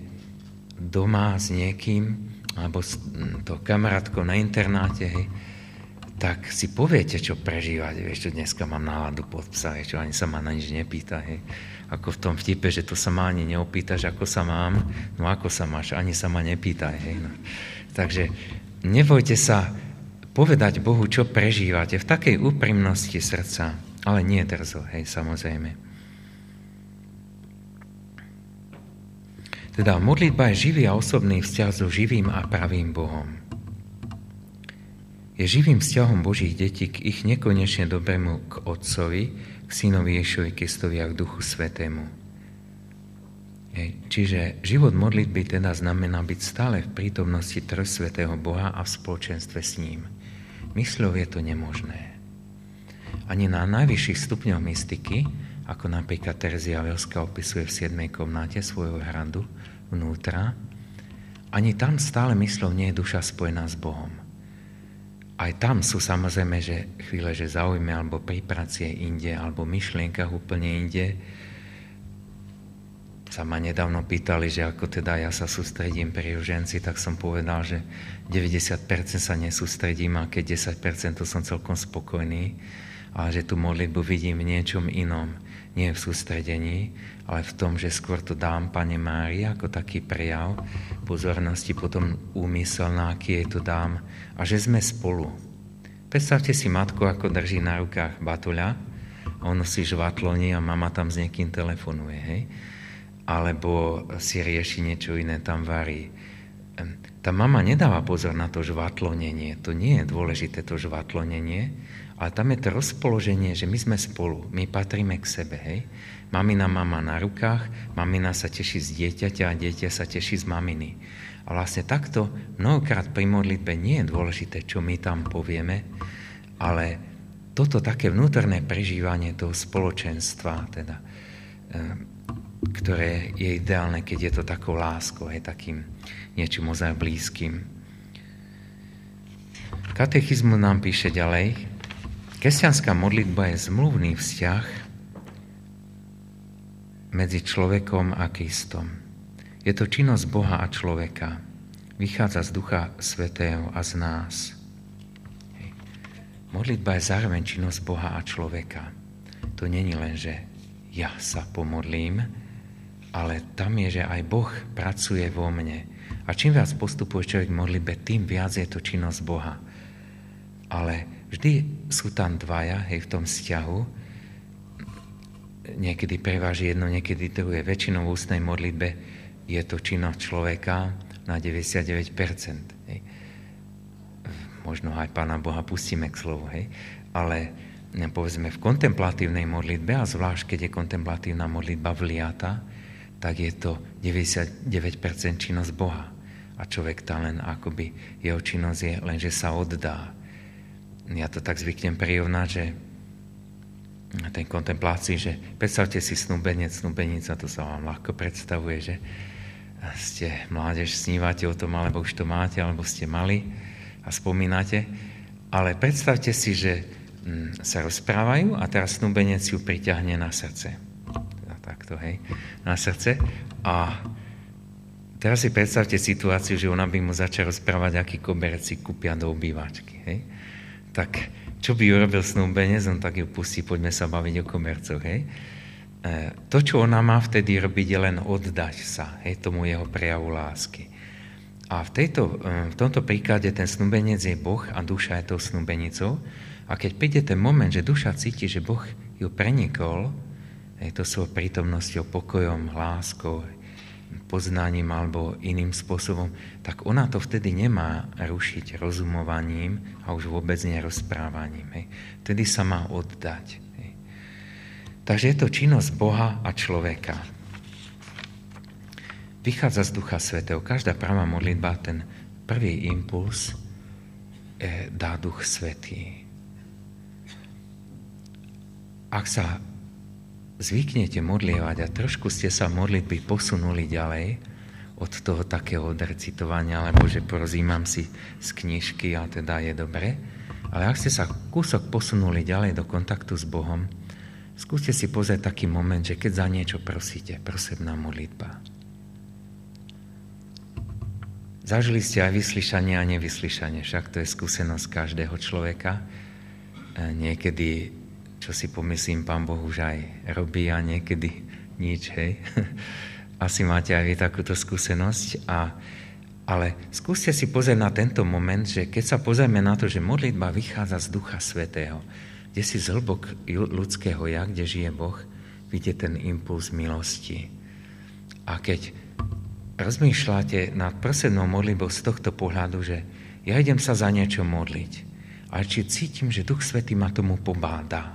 doma s niekým, alebo s to kamarátkou na internáte, tak si poviete, čo prežívate. Vieš, čo dneska mám náladu pod psa, vieš, čo ani sa ma na nič nepýta. Hej. Ako v tom vtipe, že to sa ma ani neopýtaš, ako sa mám, no ako sa máš, ani sa ma nepýtaj. Hej. No. Takže nebojte sa povedať Bohu, čo prežívate v takej úprimnosti srdca, ale nie drzo, hej, samozrejme. Teda modlitba je živý a osobný vzťah so živým a pravým Bohom. Je živým vzťahom Božích detí k ich nekonečne dobrému k Otcovi, k Synovi Ježišovi Kristovi a k Duchu Svätému. Čiže život modlitby teda znamená byť stále v prítomnosti Trojsvätého Boha a v spoločenstve s ním. Mysľou je to nemožné. Ani na najvyšších stupňoch mystiky, ako napríklad Terezia Avelská opisuje v 7. komnáte svojho hradu vnútra, ani tam stále mysľou nie je duša spojená s Bohom. Aj tam sú samozrejme, že chvíle, že zaujme, alebo pri práci je inde, alebo myšlienkach úplne inde. Sa ma nedávno pýtali, že ako teda ja sa sústredím pri ruženci, tak som povedal, že 90% sa nesústredím a keď 10% to som celkom spokojný, ale že tú modlitbu vidím v niečom inom, nie v sústredení, ale v tom, že skôr to dám Pane Márii ako taký prejav pozornosti, potom úmysel, na aký jej to dám a že sme spolu. Predstavte si matku, ako drží na rukách batuľa, ono si žvatloní a mama tam s niekým telefonuje, hej? Alebo si rieši niečo iné, tam varí. Tá mama nedáva pozor na to žvatlonenie, to nie je dôležité to žvatlonenie, ale tam je to rozpoloženie, že my sme spolu, my patríme k sebe, hej. Mamina mama na rukách, mamina sa teší z dieťaťa a dieťa sa teší z maminy. A vlastne takto mnohokrát pri modlitbe nie je dôležité, čo my tam povieme, ale toto také vnútorné prežívanie toho spoločenstva, teda, ktoré je ideálne, keď je to takou láskou, hej, takým niečím ozaj blízkym. Katechizmus nám píše ďalej, kresťanská modlitba je zmluvný vzťah medzi človekom a Kristom. Je to činnosť Boha a človeka. Vychádza z Ducha Svätého a z nás. Modlitba je zároveň činnosť Boha a človeka. To není len, že ja sa pomodlím, ale tam je, že aj Boh pracuje vo mne. A čím viac postupuje človek v modlitbe, tým viac je to činnosť Boha. Ale vždy sú tam dvaja, hej, v tom vzťahu. Niekedy preváži jedno, niekedy druhé. Väčšinou v ústnej modlitbe je to činnosť človeka na 99%. Hej. Možno aj Pána Boha pustíme k slovu, hej. Ale povedzme v kontemplatívnej modlitbe, a zvlášť keď je kontemplatívna modlitba vliata, tak je to 99% činnosť Boha. A človek tam len akoby, jeho činnosť je len, že sa oddá. Ja to tak zvyknem prirovnať, že ten kontemplácii, že predstavte si snúbenec, snúbenica, to sa vám ľahko predstavuje, že ste mládež, snívate o tom, alebo už to máte, alebo ste mali a spomínate, ale predstavte si, že sa rozprávajú a teraz snúbenec ju priťahne na srdce. Takto, hej, na srdce a teraz si predstavte situáciu, že ona by mu začala rozprávať, aký koberec si kúpia do obývačky, hej. Tak čo by urobil snúbenec, on tak ju pustí, poďme sa baviť o kobercoch, hej. To, čo ona má vtedy robiť, je len oddať sa, hej, tomu jeho prejavu lásky. A v tomto príklade ten snúbenec je Boh a duša je tou snúbenicou. A keď príde ten moment, že duša cíti, že Boh ju prenikol, hej, to svojou prítomnosťou, pokojom, láskou, poznaním alebo iným spôsobom, tak ona to vtedy nemá rušiť rozumovaním a už vôbec nerozprávaním. Hej. Vtedy sa má oddať. Hej. Takže je to činnosť Boha a človeka. Vychádza z Ducha Svätého. Každá pravá modlitba, ten prvý impuls dá Duch Svätý. Ak sa zvyknete modlievať a trošku ste sa modlitby posunuli ďalej od toho takého odrecitovania, alebo že porozímam si z knižky a teda je dobre, ale ak ste sa kúsok posunuli ďalej do kontaktu s Bohom, skúste si pozrieť taký moment, že keď za niečo prosíte, prosebná modlitba. zažili ste aj vyslyšanie a nevyslyšanie, však to je skúsenosť každého človeka. Niekedy, čo si pomyslím, Pán Boh už aj robí a niekedy nič, hej. Asi máte aj vy takúto skúsenosť, ale skúste si pozrieť na tento moment, že keď sa pozrieme na to, že modlitba vychádza z Ducha Svätého, kde si z hĺbok ľudského ja, kde žije Boh, vidie ten impuls milosti. A keď rozmýšľate nad prosebnou modlitbou z tohto pohľadu, že ja idem sa za niečo modliť, ale či cítim, že Duch Svätý ma tomu pobáda,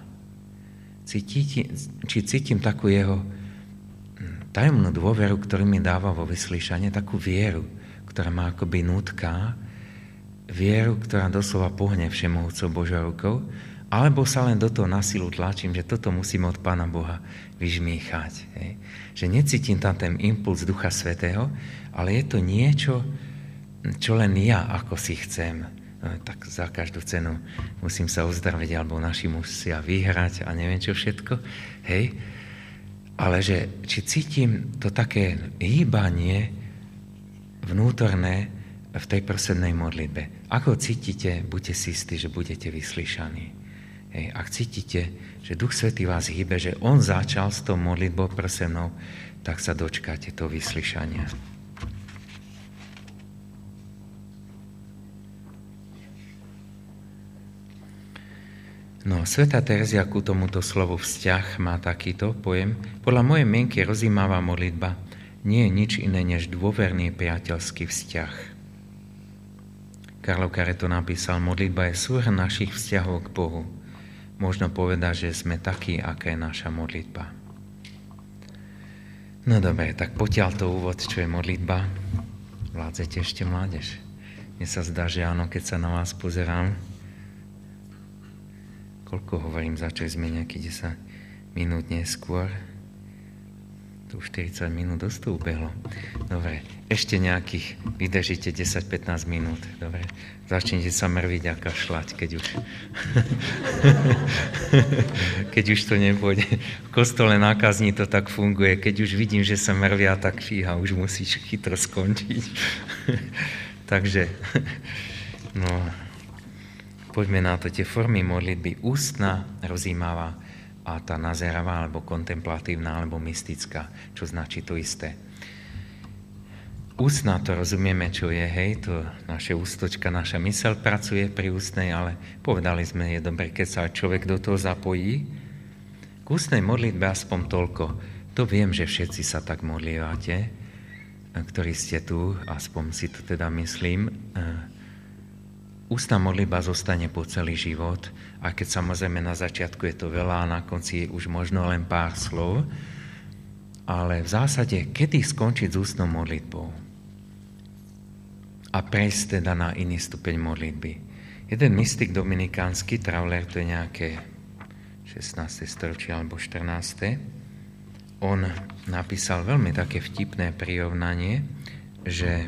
či cítim takú jeho tajomnú dôveru, ktorú mi dáva vo vyslyšanie, takú vieru, ktorá ma akoby nutká, vieru, ktorá doslova pohne všemohúcou Božou rukou, alebo sa len do toho na silu tlačím, že toto musím od Pána Boha vyžmýchať. Hej. Že necítim tam ten impuls Ducha Svätého, ale je to niečo, čo len ja ako si chcem. No, tak za každú cenu musím sa uzdraviť, alebo naši musia vyhrať a neviem čo všetko. Hej. Ale že či cítim to také hýbanie vnútorné v tej prosebnej modlitbe. Ako cítite, buďte si istí, že budete vyslyšaní. Hej. Ak cítite, že Duch Svätý vás hýbe, že on začal s tou modlitbou prosebnou, tak sa dočkáte toho vyslyšania. No, Svätá Terezia ku tomuto slovu vzťah má takýto pojem. Podľa mojej mienky rozjímavá modlitba nie je nič iné než dôverný priateľský vzťah. Karlo Careto napísal, modlitba je súhrn našich vzťahov k Bohu. Možno povedať, že sme takí, aká je naša modlitba. No dobre, tak potiaľ to úvod, čo je modlitba. Vládzete ešte mládež? Mne sa zdá, že áno, keď sa na vás pozerám. Koľko hovorím, začali sme nejaký 10 minút neskôr. Tu 40 minút dosť to ubehlo. Dobre, ešte nejakých, vydržíte 10-15 minút. Dobre, začnite sa mrviť a kašľať, keď už to nepôjde. V kostole na kazni to tak funguje. Keď už vidím, že sa mrvia, tak fíha, už musíš chytro skončiť. Takže, no, poďme na to. Tie formy modlitby ústna, rozjímavá, a tá nazeravá, alebo kontemplatívna, alebo mystická, čo značí to isté. Ústna, to rozumieme, čo je, hej, to naše ústočka, naša myseľ pracuje pri ústnej, ale povedali sme, je dobre, keď sa človek do toho zapojí. K ústnej modlitbe aspoň toľko. To viem, že všetci sa tak modlívate, ktorí ste tu, aspoň si to teda myslím. Ústna modlitba zostane po celý život, a keď samozrejme na začiatku je to veľa a na konci už možno len pár slov, ale v zásade, kedy skončiť s ústnou modlitbou a prejsť teda na iný stupeň modlitby. Jeden mystik dominikánsky, Travler, to je nejaké 16. storočie alebo 14. On napísal veľmi také vtipné prirovnanie, že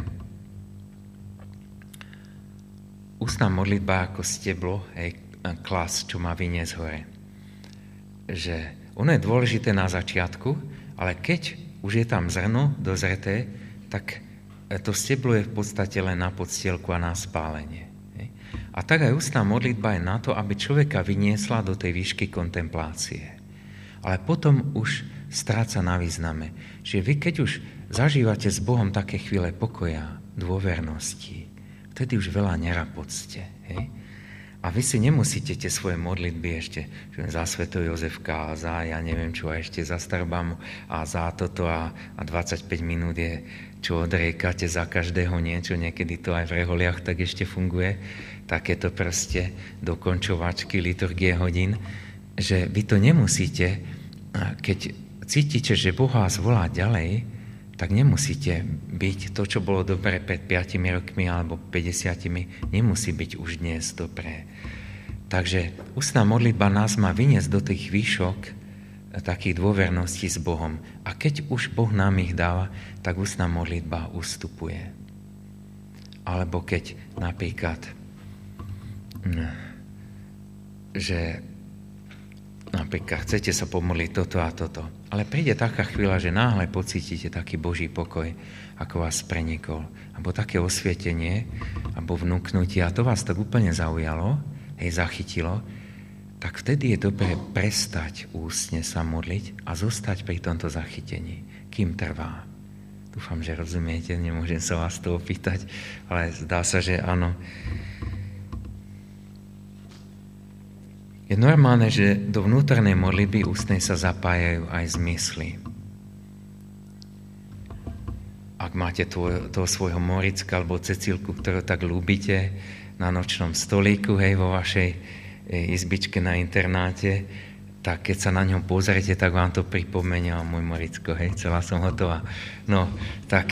ústna modlitba ako steblo, klas, čo má vyniesť hore. Že ono je dôležité na začiatku, ale keď už je tam zrno dozreté, tak to steblo je v podstate len na podstielku a na spálenie. A tak aj ústna modlitba je na to, aby človeka vyniesla do tej výšky kontemplácie. Ale potom už stráca na význame. Že vy, keď už zažívate s Bohom také chvíle pokoja, dôvernosti, vtedy už veľa nerapocte. Hej? A vy si nemusíte tie svoje modlitby ešte za Svätého Jozefka a za ja neviem čo, a ešte za Starbamu a za toto a 25 minút je, čo odriekate za každého niečo, niekedy to aj v reholiach tak ešte funguje, takéto proste dokončovačky liturgie hodín, že vy to nemusíte, keď cítite, že Boh vás volá ďalej, tak nemusíte byť to, čo bolo dobré pred 5 rokmi alebo 50, nemusí byť už dnes dobré. Takže ústna modlitba nás má vyniesť do tých výšok takých dôverností s Bohom. A keď už Boh nám ich dáva, tak ústna modlitba ustupuje. Alebo keď napríklad, že napríklad chcete sa pomodliť toto a toto. Ale príde taká chvíľa, že náhle pocítite taký Boží pokoj, ako vás prenikol. Alebo také osvietenie, alebo vnúknutie, a to vás tak úplne zaujalo, zachytilo, tak vtedy je dobré prestať ústne sa modliť a zostať pri tomto zachytení, kým trvá. Dúfam, že rozumiete, nemôžem sa vás to opýtať, ale zdá sa, že áno. Je normálne, že do vnútornej modlitby ústnej sa zapájajú aj zmysly. Ak máte toho svojho Moricka alebo Cecílku, ktorú tak ľúbite, na nočnom stolíku, vo vašej izbičke na internáte, tak keď sa na ňom pozrite, tak vám to pripomenie, môj Moricko, celá som hotová. No, tak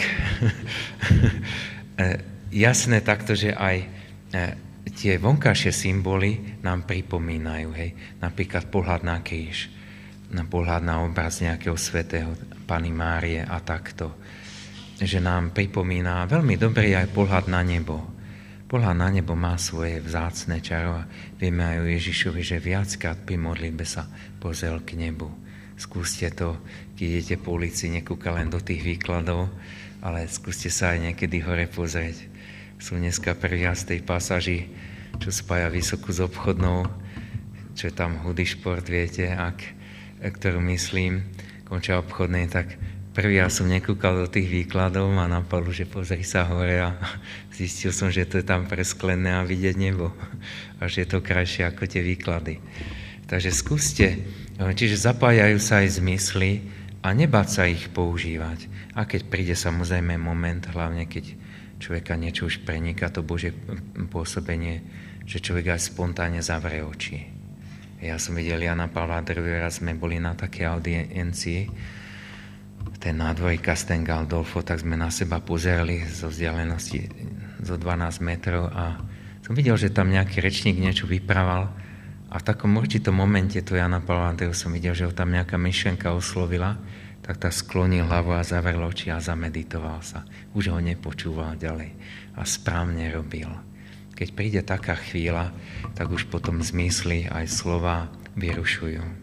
jasné takto, že aj tie vonkajšie symboly nám pripomínajú, napríklad pohľad na kríž, pohľad na obraz nejakého svätého Panny Márie a takto, že nám pripomína veľmi dobrý aj pohľad na nebo. Pohľad na nebo má svoje vzácne čaro a vieme aj o Ježišovi, že viackrát pri modlitbe sa pozrel k nebu. Skúste to, keď idete po ulici, nekúka len do tých výkladov, ale skúste sa aj niekedy hore pozrieť. Sú dneska prvý raz tej pasáži, čo spája Vysokú s obchodnou, čo je tam Hudy šport, viete, ktorú myslím, končia obchodnej, tak prvý raz som nekúkal do tých výkladov a napadlo, že pozri sa hore a zistil som, že to je tam presklené a vidieť nebo. A že je to krajšie ako tie výklady. Takže skúste, čiže zapájajú sa aj zmysly a nebáť sa ich používať. A keď príde samozrejme moment, hlavne keď človeka niečo už preniká, to Božie pôsobenie, že človek aj spontánne zavrie oči. Ja som videl Jana Pavla II, raz sme boli na také audiencii, ten nádvorí Castel Gandolfo, tak sme na seba pozerali zo vzdialenosti zo 12 metrov a som videl, že tam nejaký rečník niečo vyprával a v takom určitom momente to Jana Pavla II som videl, že ho tam nejaká myšlenka oslovila, tak sklonil hlavu a zavrel oči a zameditoval sa. Už ho nepočúval ďalej a správne robil. Keď príde taká chvíľa, tak už potom zmysly aj slova vyrušujú.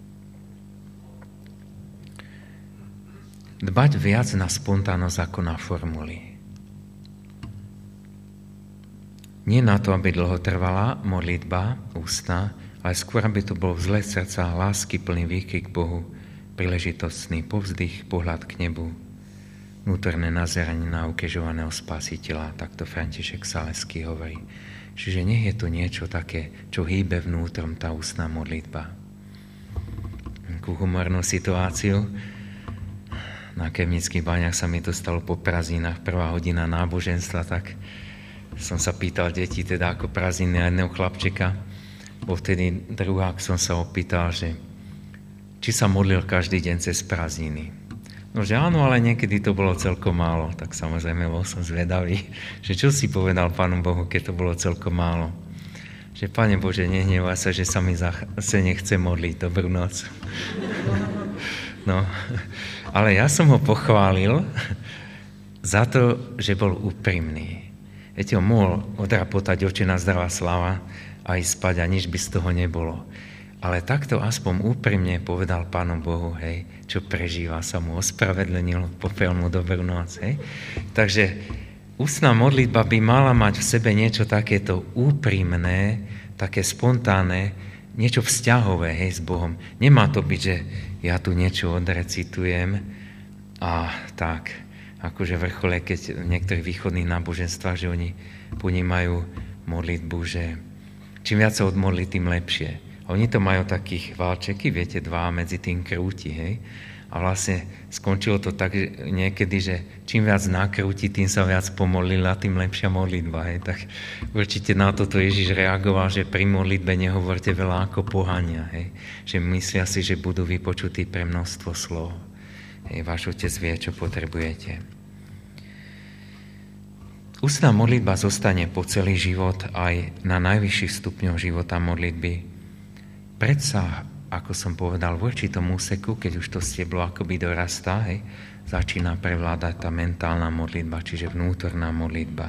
Dbať viac na spontánnosť ako na formuly. Nie na to, aby dlho trvala modlitba ústna, ale skôr, aby to bol vzlet srdca, lásky plný výkrik k Bohu, príležitostný povzdych, pohľad k nebu, vnútorné nazeranie na ukežovaného Spasiteľa, takto František Saleský hovorí. Čiže nech je to niečo také, čo hýbe vnútrom tá ústna modlitba. Takú humornú situáciu. Na Kevnických Báňach sa mi to stalo po prázdninách, prvá hodina náboženstva, tak som sa pýtal detí, teda ako prázdniny a jedného chlapčeka. Bo vtedy druhák som sa opýtal, že či sa modlil každý deň cez prázdniny. No, že áno, ale niekedy to bolo celkom málo. Tak samozrejme bol som zvedavý, že čo si povedal Pánu Bohu, keď to bolo celkom málo. Že Pane Bože, nehnevaj sa, že sa mi zase nechce modliť. Dobrú noc. No, ale ja som ho pochválil za to, že bol úprimný. Viete, on mohol odrapotať Oče náš zdravá sláva a ísť spať a nič by z toho nebolo. Ale takto aspoň úprimne povedal Pánu Bohu, čo prežíva, sa mu ospravedlenil, popel mu dobrú noc. Takže ústna modlitba by mala mať v sebe niečo takéto úprimné, také spontánne, niečo vzťahové, s Bohom. Nemá to byť, že ja tu niečo odrecitujem a tak, akože vrchole, keď v niektorých východných náboženstvách, že oni ponímajú modlitbu, že čím viac sa odmodli, tým lepšie. A oni to majú takých válčeky, viete, 2 medzi tým krúti, A vlastne skončilo to tak že niekedy, že čím viac nakrúti, tým sa viac pomodlil a tým lepšia modlitba, Tak určite na toto Ježiš reagoval, že pri modlitbe nehovorte veľa ako pohania, Že myslia si, že budú vypočutí pre množstvo slov. Váš Otec vie, čo potrebujete. Ústna modlitba zostane po celý život aj na najvyšších stupňoch života modlitby. Predsa, ako som povedal, v určitom úseku, keď už to steblo akoby dorastá, začína prevládať tá mentálna modlitba, čiže vnútorná modlitba.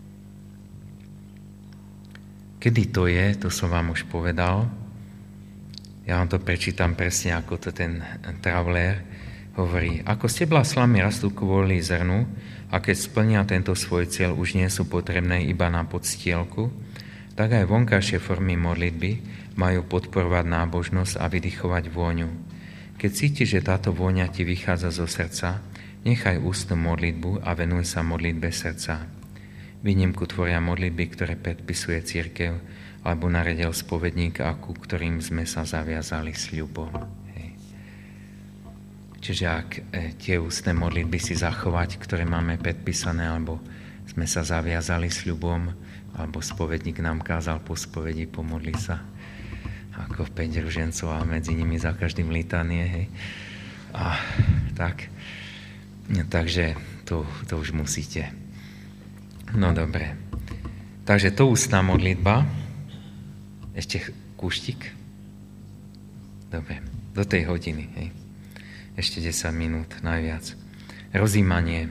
Kedy to je, to som vám už povedal, Ja vám to prečítam presne, ako to ten Traveler hovorí. Ako steblá slamy rastú kvôli zrnu, a keď splnia tento svoj cieľ, už nie sú potrebné iba na podstielku, tak aj vonkajšie formy modlitby majú podporovať nábožnosť a vydychovať vôňu. Keď cítiš, že táto vôňa ti vychádza zo srdca, nechaj ústnu modlitbu a venuj sa modlitbe srdca. Výnimku tvoria modlitby, ktoré predpisuje cirkev, alebo naredil spovedník, a ku ktorým sme sa zaviazali sľubom. Hej. Čiže ak tie ústne modlitby si zachovať, ktoré máme predpísané, alebo sme sa zaviazali sľubom, alebo spovedník nám kázal po spovedi, pomodli sa ako 5 ružencov a medzi nimi za každým litanie. Hej. A tak. Takže to už musíte. No dobre. Takže to ústna modlitba. Ešte kúštik? Dobre, do tej hodiny, hej. Ešte 10 minút, najviac. Rozímanie.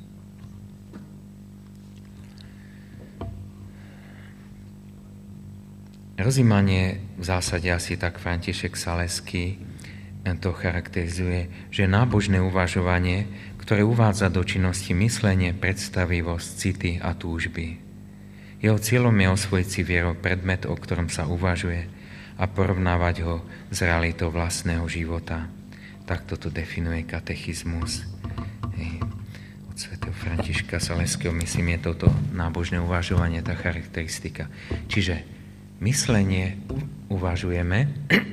Rozímanie v zásade asi tak František Saleský to charakterizuje, že nábožné uvažovanie, ktoré uvádza do činnosti myslenie, predstavivosť, city a túžby. Jeho cieľom je osvojiť si vierou predmet, o ktorom sa uvažuje, a porovnávať ho s realitou vlastného života. Takto to definuje katechizmus. Od svätého Františka Saleského, myslím, je toto nábožné uvažovanie, tá charakteristika. Čiže myslenie uvažujeme.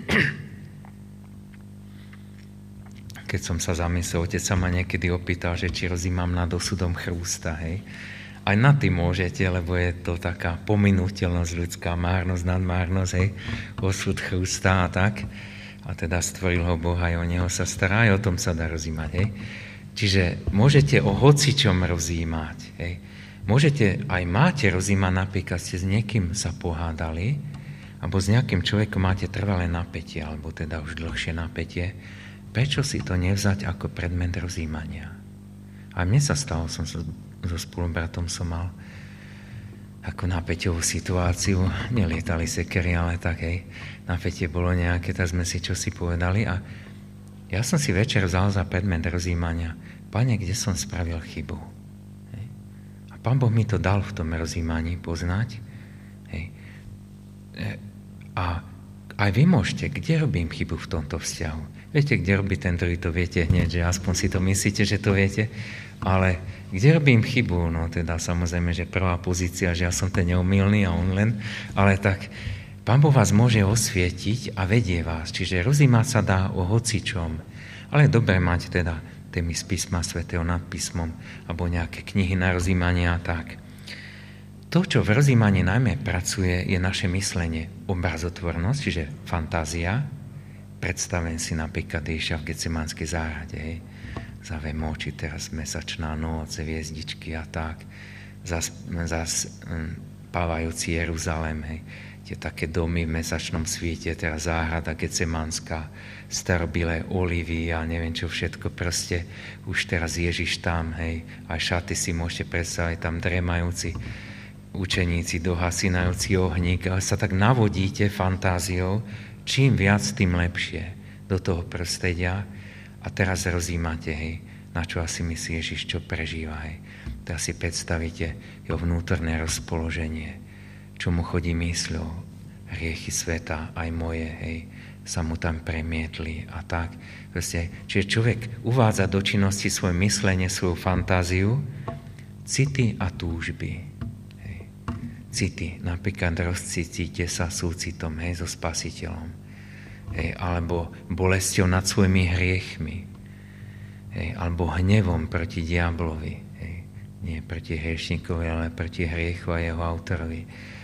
Keď som sa zamyslel, otec sa ma niekedy opýtal, že či rozímam nad osudom chrústa, hej. Aj na tým môžete, lebo je to taká pominuteľnosť ľudská, márnosť, nadmárnosť, hej, osud chrústa a tak. A teda stvoril ho Boh, aj o neho sa stará, aj o tom sa dá rozímať, hej. Čiže môžete o hocičom rozímať, hej. Môžete, aj máte rozímať, napríklad ste s niekým sa pohádali, alebo s nejakým človekom máte trvalé napätie, alebo teda už dlhšie napätie. Prečo si to nevzať ako predmet rozímania? A mne sa stalo, so spolubratom som mal ako napäťovú situáciu. Nelietali sekery, ale tak, hej, napätie bolo nejaké, tak sme si čosi povedali a ja som si večer vzal za predmet rozímania. Pane, kde som spravil chybu? Hej. A Pán Boh mi to dal v tom rozímaní poznať. Hej. A aj vy môžete, kde robím chybu v tomto vzťahu? Viete, kde robí ten druhý, to viete hneď, že aspoň si to myslíte, že to viete, ale kde robím chybu? No teda samozrejme, že prvá pozícia, že ja som ten neomylný a on len, ale tak Pán Boh vás môže osvietiť a vedie vás, čiže rozímať sa dá o hocičom, ale je dobré mať teda témy z písma svätého nad písmom alebo nejaké knihy na rozímanie a tak. To, čo v rozímaní najmä pracuje, je naše myslenie, obrazotvornosť, čiže fantázia. Predstavím si napríklad Ježiša v Getsemanskej záhrade, hej. Zaviem oči, teraz mesačná noc, hviezdičky a tak. Zas pávajúci Jeruzalém, hej. Tie také domy v mesačnom sviete, teraz záhrada Getsemanská, starobilé olivy a neviem čo všetko, proste už teraz Ježiš tam, hej. Aj šaty si môžete predstaviť, tam dremajúci učeníci, dohasínajúci ohník, ale sa tak navodíte fantáziou, čím viac, tým lepšie do toho prostredia a teraz rozímate, hej, na čo asi myslí Ježiš, čo prežíva, hej. Teraz si predstavíte jeho vnútorné rozpoloženie, čo mu chodí mysľou, hriechy sveta, aj moje, hej, sa mu tam premietli a tak. Proste, čiže človek uvádza do činnosti svoje myslenie, svoju fantáziu, city a túžby. City, napríklad rozcítíte sa súcitom, hej, so Spasiteľom, hej, alebo bolesťou nad svojimi hriechmi, hej, alebo hnevom proti diablovi, hej, nie proti hriešnikovi, ale proti hriechu a jeho autorovi,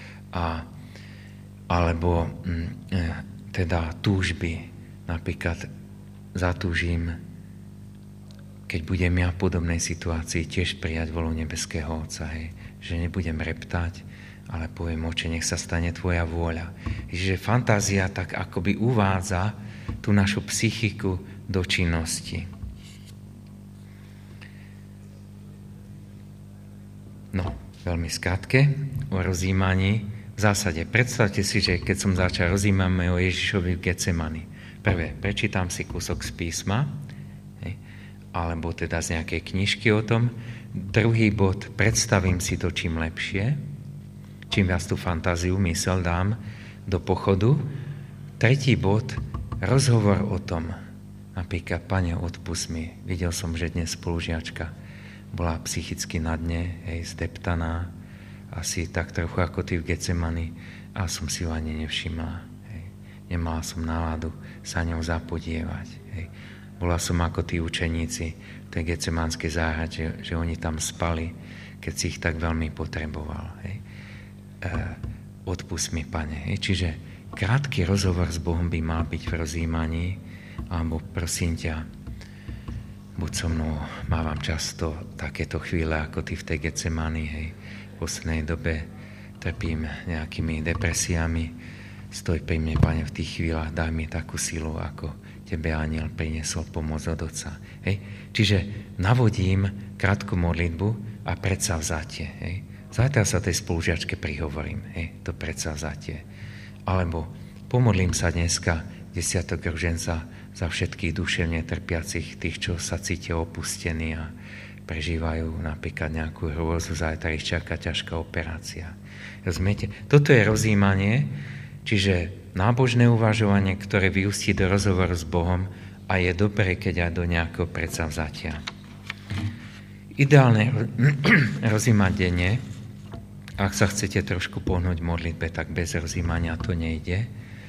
alebo teda túžby, napríklad zatúžim, keď budem ja v podobnej situácii tiež prijať vôľu nebeského Otca, hej, že nebudem reptať, ale poviem, Oče, nech sa stane tvoja vôľa. Čiže fantázia tak akoby uvádza tú našu psychiku do činnosti. No, veľmi skrátke o rozímaní. v zásade, predstavte si, že keď som začal rozímať o Ježišovi v Getsemani. Prvé, prečítam si kúsok z písma, alebo teda z nejakej knižky o tom. Druhý bod, predstavím si to čím lepšie, čím viac tú fantáziu, mysel dám do pochodu. Tretí bod, rozhovor o tom. Napríklad, Pane, odpusť mi. Videl som, že dnes spolužiačka bola psychicky na dne, zdeptaná, asi tak trochu ako ty v Getsemani, a som si ju ani nevšimla. Nemala som náladu sa ňou zapodievať. Bola som ako tí učeníci v tej getsemanskej záhrade, že oni tam spali, keď si ich tak veľmi potreboval. Odpusť mi, Pane. Čiže krátky rozhovor s Bohom by mal byť v rozjímaní, alebo prosím ťa, buď so mnou, mávam často takéto chvíle, ako ty v tej Getsemani, v poslednej dobe trpím nejakými depresiami, stoj pri mne, Pane, v tých chvíľach, daj mi takú silu, ako tebe aniel priniesol pomoc od Otca. Čiže navodím krátku modlitbu a predsavzatie. Zajtra sa tej spolužiačke prihovorím, to predsavzatie. Alebo pomodlím sa dneska 10. ruženca za všetkých duševne trpiacich, tých, čo sa cítia opustení a prežívajú napríklad nejakú hrôzu, zajtra ich čaká ťažká operácia. Rozumiete? Toto je rozjímanie, čiže nábožné uvažovanie, ktoré vyústí do rozhovoru s Bohom a je dobré, keď aj do nejakého predsavzatia. Ideálne rozjímať denne, ak sa chcete trošku pohnúť v modlitbe, tak bez rozjímania to nejde.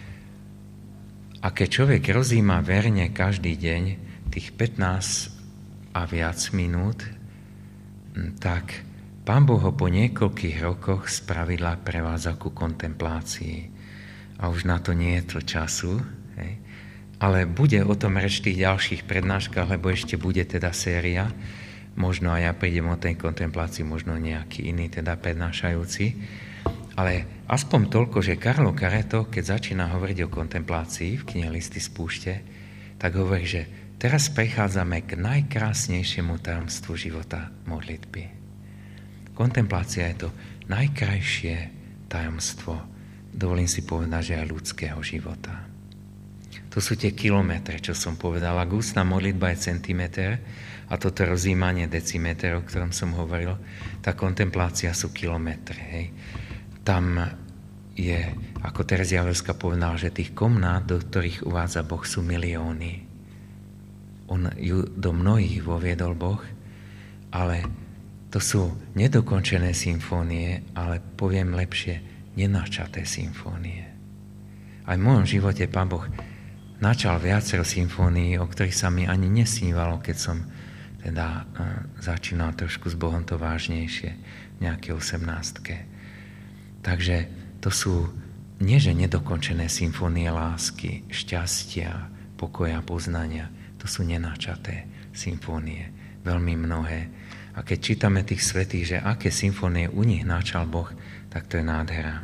A keď človek rozjíma verne každý deň tých 15 a viac minút, tak Pán Boh ho po niekoľkých rokoch spravidla prevádza ku kontemplácii. A už na to nie je to času, ale bude o tom reč v tých ďalších prednáškach, lebo ešte bude teda séria, možno aj ja prídem o tej kontemplácii, možno nejaký iný teda prednášajúci, ale aspoň toľko, že Karlo Caretto, keď začína hovoriť o kontemplácii v knihe Listy z púšte, tak hovorí, že teraz prechádzame k najkrásnejšiemu tajomstvu života modlitby. Kontemplácia je to najkrajšie tajomstvo, dovolím si povedať, že aj ľudského života. To sú tie kilometre, čo som povedal. Ak ústna modlitba je centimeter a toto rozjímanie decimeter, o ktorom som hovoril, tá kontemplácia sú kilometre. Tam je, ako Terezia Levská povedala, že tých komnát, do ktorých uvádza Boh, sú milióny. On ju do mnohých voviedol Boh, ale to sú nedokončené symfónie, ale poviem lepšie, nenačaté symfónie. Aj v mojom živote Pán Boh načal viacero symfónií, o ktorých sa mi ani nesnívalo, keď som teda začínal trošku s Bohom to vážnejšie, nejaké 18. Takže to sú nie že nedokončené symfónie lásky, šťastia, pokoja, poznania. To sú nenačaté symfónie, veľmi mnohé. A keď čítame tých svätých, že aké symfónie u nich načal Boh, tak to je nádhera.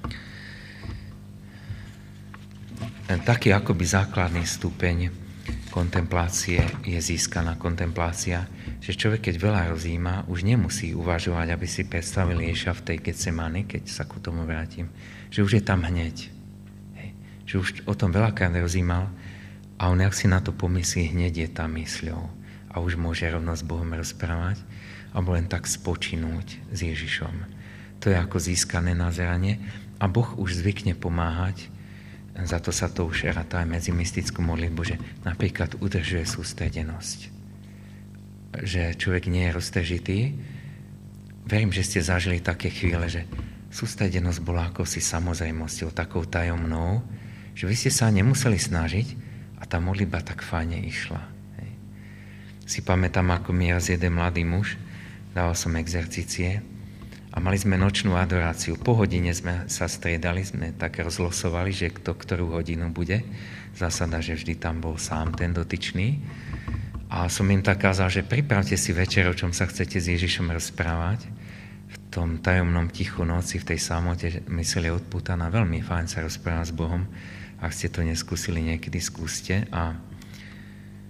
Taký akoby základný stupeň kontemplácie je získaná kontemplácia, že človek, keď veľa rozjíma, už nemusí uvažovať, aby si predstavil Ježiša v tej Getsemani, keď sa ku tomu vrátim, že už je tam hneď. Že už o tom veľakrát rozjímal a on, ak si na to pomyslí, hneď je tam mysľou a už môže rovno s Bohom rozprávať alebo len tak spočinúť s Ježišom. To je ako získané nazeranie a Boh už zvykne pomáhať, za to sa to už ráta aj medzi mystickú modlitbu, že napríklad udržuje sústredenosť. Že človek nie je roztržitý. Verím, že ste zažili také chvíle, že sústredenosť bola ako si samozrejmosťou, takou tajomnou, že vy ste sa nemuseli snažiť a tá modlitba tak fajne išla. Si pamätám, ako mi raz jeden mladý muž, dával som exercície, a mali sme nočnú adoráciu. Po hodine sme sa striedali, sme tak rozlosovali, že kto ktorú hodinu bude. Zásada, že vždy tam bol sám ten dotyčný. A som im tak kázal, že pripravte si večer, o čom sa chcete s Ježišom rozprávať. V tom tajomnom tichu noci, v tej samote, mysel je odpútaná. Veľmi fajn sa rozprávať s Bohom. Ak ste to neskúsili, niekedy skúste. A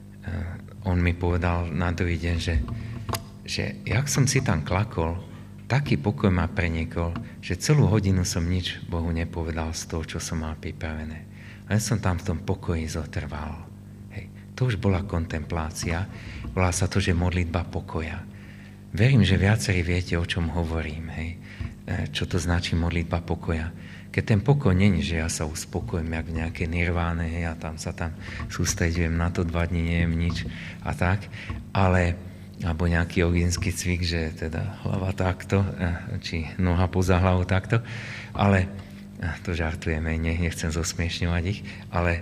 on mi povedal na druhý deň, že jak som si tam klakol, taký pokoj ma prenikol, že celú hodinu som nič Bohu nepovedal z toho, čo som mal pripravené. Len som tam v tom pokoji zotrval. Hej. To už bola kontemplácia. Volá sa to, že modlitba pokoja. Verím, že viacerí viete, o čom hovorím. Hej. Čo to značí modlitba pokoja. Keď ten pokoj není, že ja sa uspokojím jak v nejakej nirváne, hej, a tam sa tam sústreďujem na to 2 dní, neviem nič a tak, ale alebo nejaký oginský cvik, že teda hlava takto, či noha poza hlavu takto, ale to žartujeme, nechcem zosmiešňovať ich, ale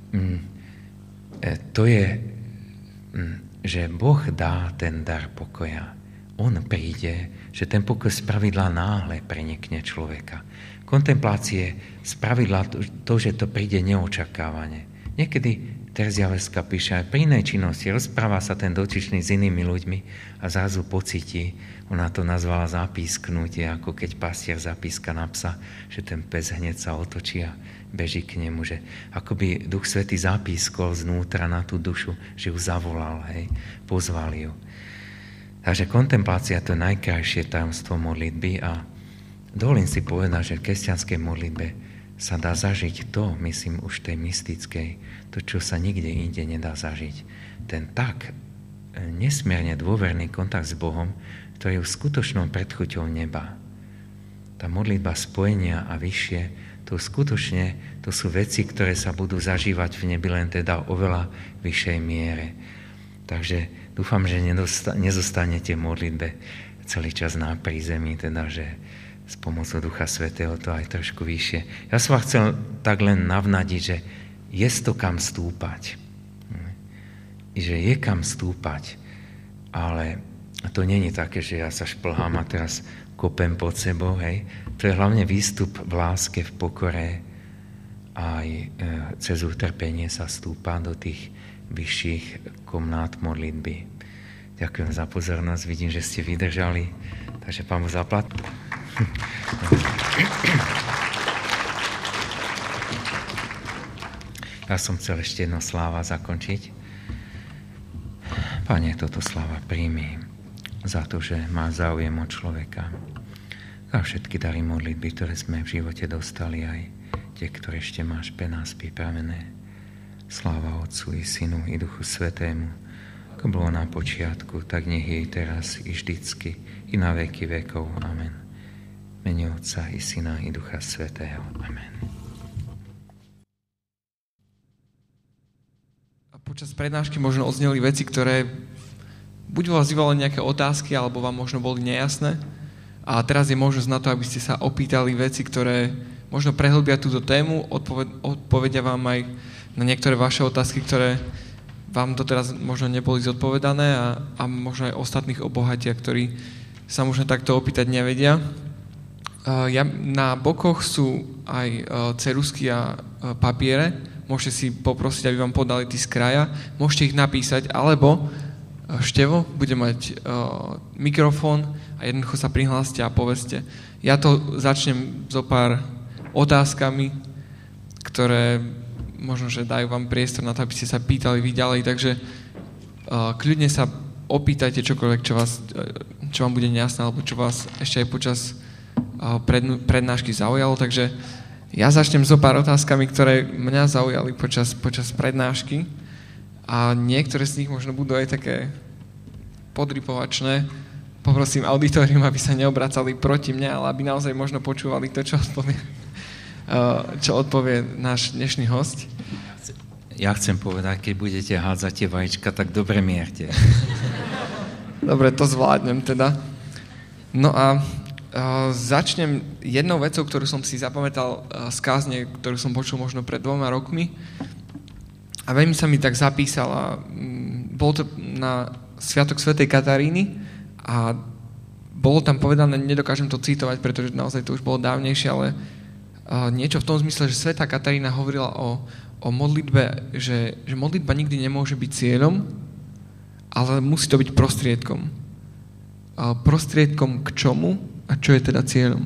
to je, že Boh dá ten dar pokoja. On príde, že ten pokoj spravidla náhle prenikne človeka. Kontemplácie spravidla to, že to príde neočakávane. Niekedy Terzia Levská píše, aj pri inej činnosti rozpráva sa ten dotyčný s inými ľuďmi a zrazu pocíti, ona to nazvala zapísknutie, ako keď pastier zapíska na psa, že ten pes hneď sa otočí a beží k nemu, že akoby Duch Svätý zapískol znútra na tú dušu, že ju zavolal, hej, pozval ju. Takže kontemplácia to je najkrajšie tajomstvo modlitby a dovolím si povedať, že v kresťanskej modlitbe sa dá zažiť to, myslím už tej mystickej, to, čo sa nikde inde nedá zažiť. Ten tak nesmierne dôverný kontakt s Bohom, ktorý je v skutočnom predchuťou neba. Tá modlitba spojenia a vyššie, to skutočne, to sú veci, ktoré sa budú zažívať v nebi, len teda oveľa vyššej miere. Takže dúfam, že nezostanete v modlitbe celý čas na prízemí, teda, že s pomocou Ducha Svätého to aj trošku vyššie. Ja som vás chcel tak len navnadiť, že je to kam stúpať. Že je kam stúpať, ale to nie je také, že ja sa šplhám a teraz kopem pod sebou, hej. To je hlavne výstup v láske, v pokore, aj cez utrpenie sa stúpa do tých vyšších komnát modlitby. Ďakujem za pozornosť, vidím, že ste vydržali, takže Pán Boh zaplat. Ja som chcel ešte jedno sláva zakončiť. Pane, toto sláva príjmi za to, že má záujem o človeka. A všetky dary modlitby, ktoré sme v živote dostali, aj tie, ktoré ešte máš pre nás pripravené. Sláva Otcu i Synu i Duchu Svätému, ako bolo na počiatku, tak nech je teraz i vždycky, i na veky vekov. Amen. Mene Otca i Syna i Ducha Svätého. Amen. A počas prednášky možno odzneli veci, ktoré buď vás vyvolali nejaké otázky, alebo vám možno boli nejasné. A teraz je možnosť na to, aby ste sa opýtali veci, ktoré možno prehlbia túto tému, odpovedia vám aj na niektoré vaše otázky, ktoré vám doteraz možno neboli zodpovedané a možno aj ostatných obohatia, ktorí sa možno takto opýtať nevedia. Na bokoch sú aj ceruzky a papiere. Môžete si poprosiť, aby vám podali tí z kraja. Môžete ich napísať, alebo Števo bude mať mikrofón a jednoducho sa prihláste a povedzte. Ja to začnem zo pár otázkami, ktoré možno, že dajú vám priestor na to, aby ste sa pýtali vy ďalej. Takže kľudne sa opýtajte čokoľvek, čo vám bude nejasné, alebo čo vás ešte aj počas prednášky zaujalo, takže ja začnem so pár otázkami, ktoré mňa zaujali počas prednášky a niektoré z nich možno budú aj také podripovačné. Poprosím auditorium, aby sa neobracali proti mne, ale aby naozaj možno počúvali to, čo odpovie náš dnešný hosť. Ja chcem povedať, keď budete hádzať tie vajíčka, tak dobre mierte. Dobre, to zvládnem teda. No a začnem jednou vecou, ktorú som si zapamätal z kázne, ktorú som počul možno pred 2 rokmi. A veľmi sa mi tak zapísala. Bolo to na Sviatok svätej Kataríny a bolo tam povedané, nedokážem to citovať, pretože naozaj to už bolo dávnejšie, ale niečo v tom zmysle, že svätá Katarína hovorila o modlitbe, že modlitba nikdy nemôže byť cieľom, ale musí to byť prostriedkom. Prostriedkom k čomu? A čo je teda cieľom?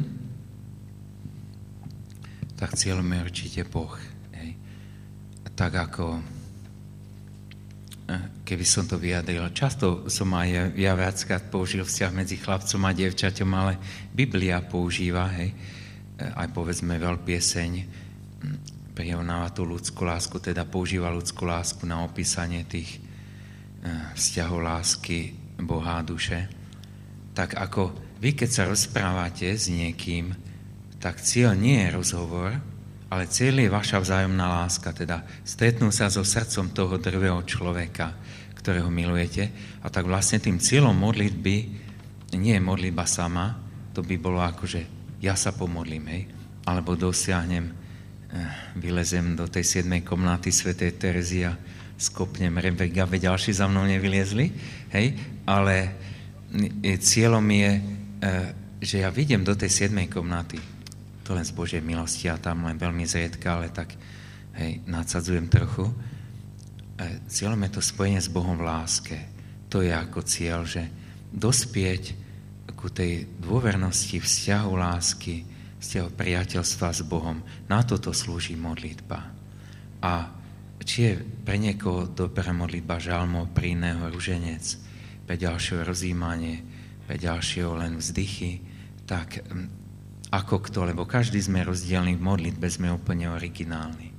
Tak cieľom je určite Boh. Hej. Tak ako keby som to vyjadril. Často som aj ja viackrát použil vzťah medzi chlapcom a dievčaťom, ale Biblia používa, hej, aj povedzme veľpieseň, prirovnáva tú ľudskú lásku, teda používa ľudskú lásku na opísanie tých vzťahov lásky Boha a duše. Tak ako vy, keď sa rozprávate s niekým, tak cieľ nie je rozhovor, ale cieľ je vaša vzájomná láska, teda stretnú sa so srdcom toho druhého človeka, ktorého milujete. A tak vlastne tým cieľom modlitby nie je modlitba sama, to by bolo ako, že ja sa pomodlím, hej, alebo dosiahnem, vylezem do tej 7. komnaty svätej Terezy a skopnem rebek, aby ďalší za mnou nevyliezli, hej, ale cieľom je, že ja vidím do tej 7. komnaty, to len z Božej milosti a tam len veľmi zriedka, ale tak, hej, nadsadzujem trochu. Cieľom je to spojenie s Bohom v láske. To je ako cieľ, že dospieť ku tej dôvernosti, vzťahu lásky, vzťahu priateľstva s Bohom. Na toto slúži modlitba. A či je pre niekoho dobrá modlitba žalmov, pre iného ruženec, pre ďalšieho rozjímanie, pre ďalšieho len vzdychy, tak ako kto, lebo každý sme rozdielný v modlitbe, sme úplne originálni.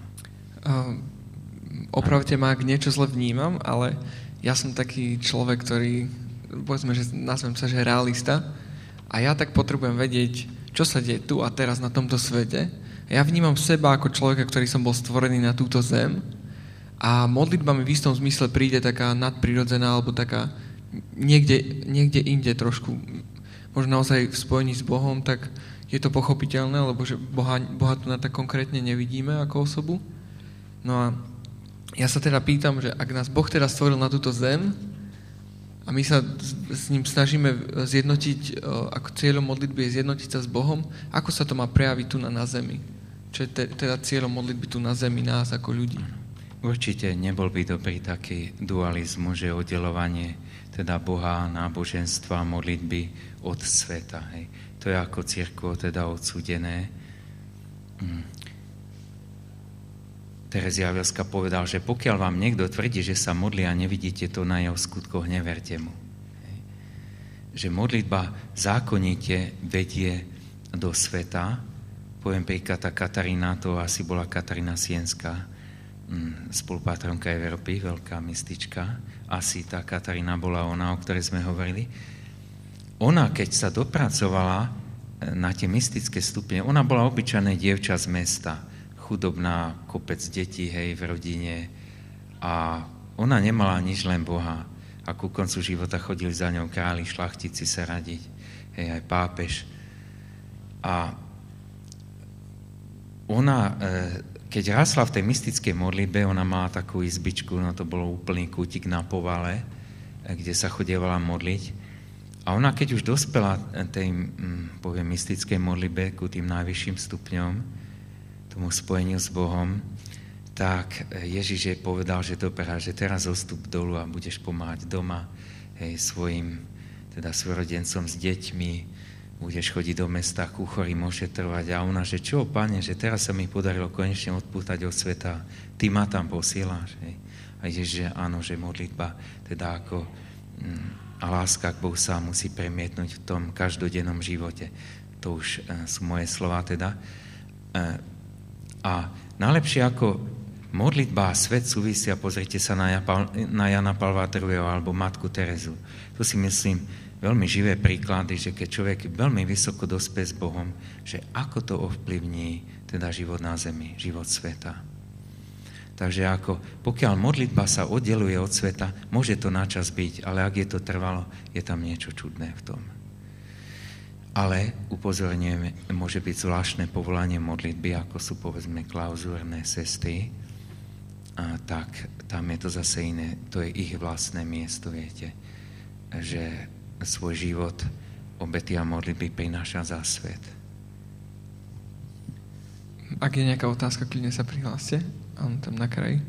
Opravte ma, ak niečo zle vnímam, ale ja som taký človek, ktorý, povedzme, že nazvem sa, že realista, a ja tak potrebujem vedieť, čo sa deje tu a teraz na tomto svete. Ja vnímam seba ako človeka, ktorý som bol stvorený na túto zem, a modlitba mi v istom zmysle príde taká nadprirodzená, alebo taká niekde inde trošku, možno naozaj v spojení s Bohom, tak je to pochopiteľné, lebo že Boha tu na tak konkrétne nevidíme ako osobu. No a ja sa teda pýtam, že ak nás Boh teda stvoril na túto zem a my sa s ním snažíme zjednotiť, ako cieľom modlitby je zjednotiť sa s Bohom, ako sa to má prejaviť tu na zemi? Čo je teda cieľom modlitby tu na zemi nás ako ľudí? Určite nebol by dobrý taký dualizmus, že oddelovanie teda Boha, náboženstva, modlitby od sveta. Hej. To je ako cirkvo teda odsúdené. Terezia Avelská povedal, že pokiaľ vám niekto tvrdí, že sa modlí a nevidíte to na jeho skutkoch, neverte mu. Hej. Že modlitba zákonite vedie do sveta. Poviem príklad, tá Katarína, to asi bola Katarína Sienská, spolupatronka Európy, veľká mystička. Asi tá Katarína bola ona, o ktorej sme hovorili. Ona, keď sa dopracovala na tie mystické stupne, ona bola obyčajné dievča z mesta, chudobná, kopec detí, hej, v rodine, a ona nemala nič, len Boha. A ku koncu života chodili za ňou králi, šlachtici sa radiť, hej, aj pápež. A ona, keď rásla v tej mystickej modlitbe, ona mala takú izbičku, no to bolo úplný kútik na povale, kde sa chodievala modliť. A ona, keď už dospela tej, poviem, mystickej modlitbe ku tým najvyšším stupňom, tomu spojeniu s Bohom, tak Ježiš jej povedal, že dobrá, že teraz zostup dolu a budeš pomáhať doma, hej, svojim, teda svorodencom s deťmi, budeš chodiť do mesta, ku chorým ošetrovať. A ona, že čo, Pane, že teraz sa mi podarilo konečne odpútať od sveta, ty ma tam posieláš. Hej. A Ježiš, že áno, že modlitba, teda ako a láska k Bohu sa musí premietnúť v tom každodennom živote. To už sú moje slova teda. A najlepšie ako modlitba a svet súvisia, pozrite sa na Jana Pavla II. Alebo Matku Terezu. To si myslím veľmi živé príklady, že keď človek veľmi vysoko dospie s Bohom, že ako to ovplyvní teda život na zemi, život sveta. Takže ako pokiaľ modlitba sa oddeluje od sveta, môže to načas byť, ale ak je to trvalo, je tam niečo čudné v tom. Ale upozorňujeme, môže byť zvláštne povolanie modlitby, ako sú povedzme klauzúrne sestry, a tak tam je to zase iné, to je ich vlastné miesto, viete, že svoj život obety a modlitby prináša za svet. Ak je nejaká otázka, kľudne sa prihláste. Áno, tam na kraji.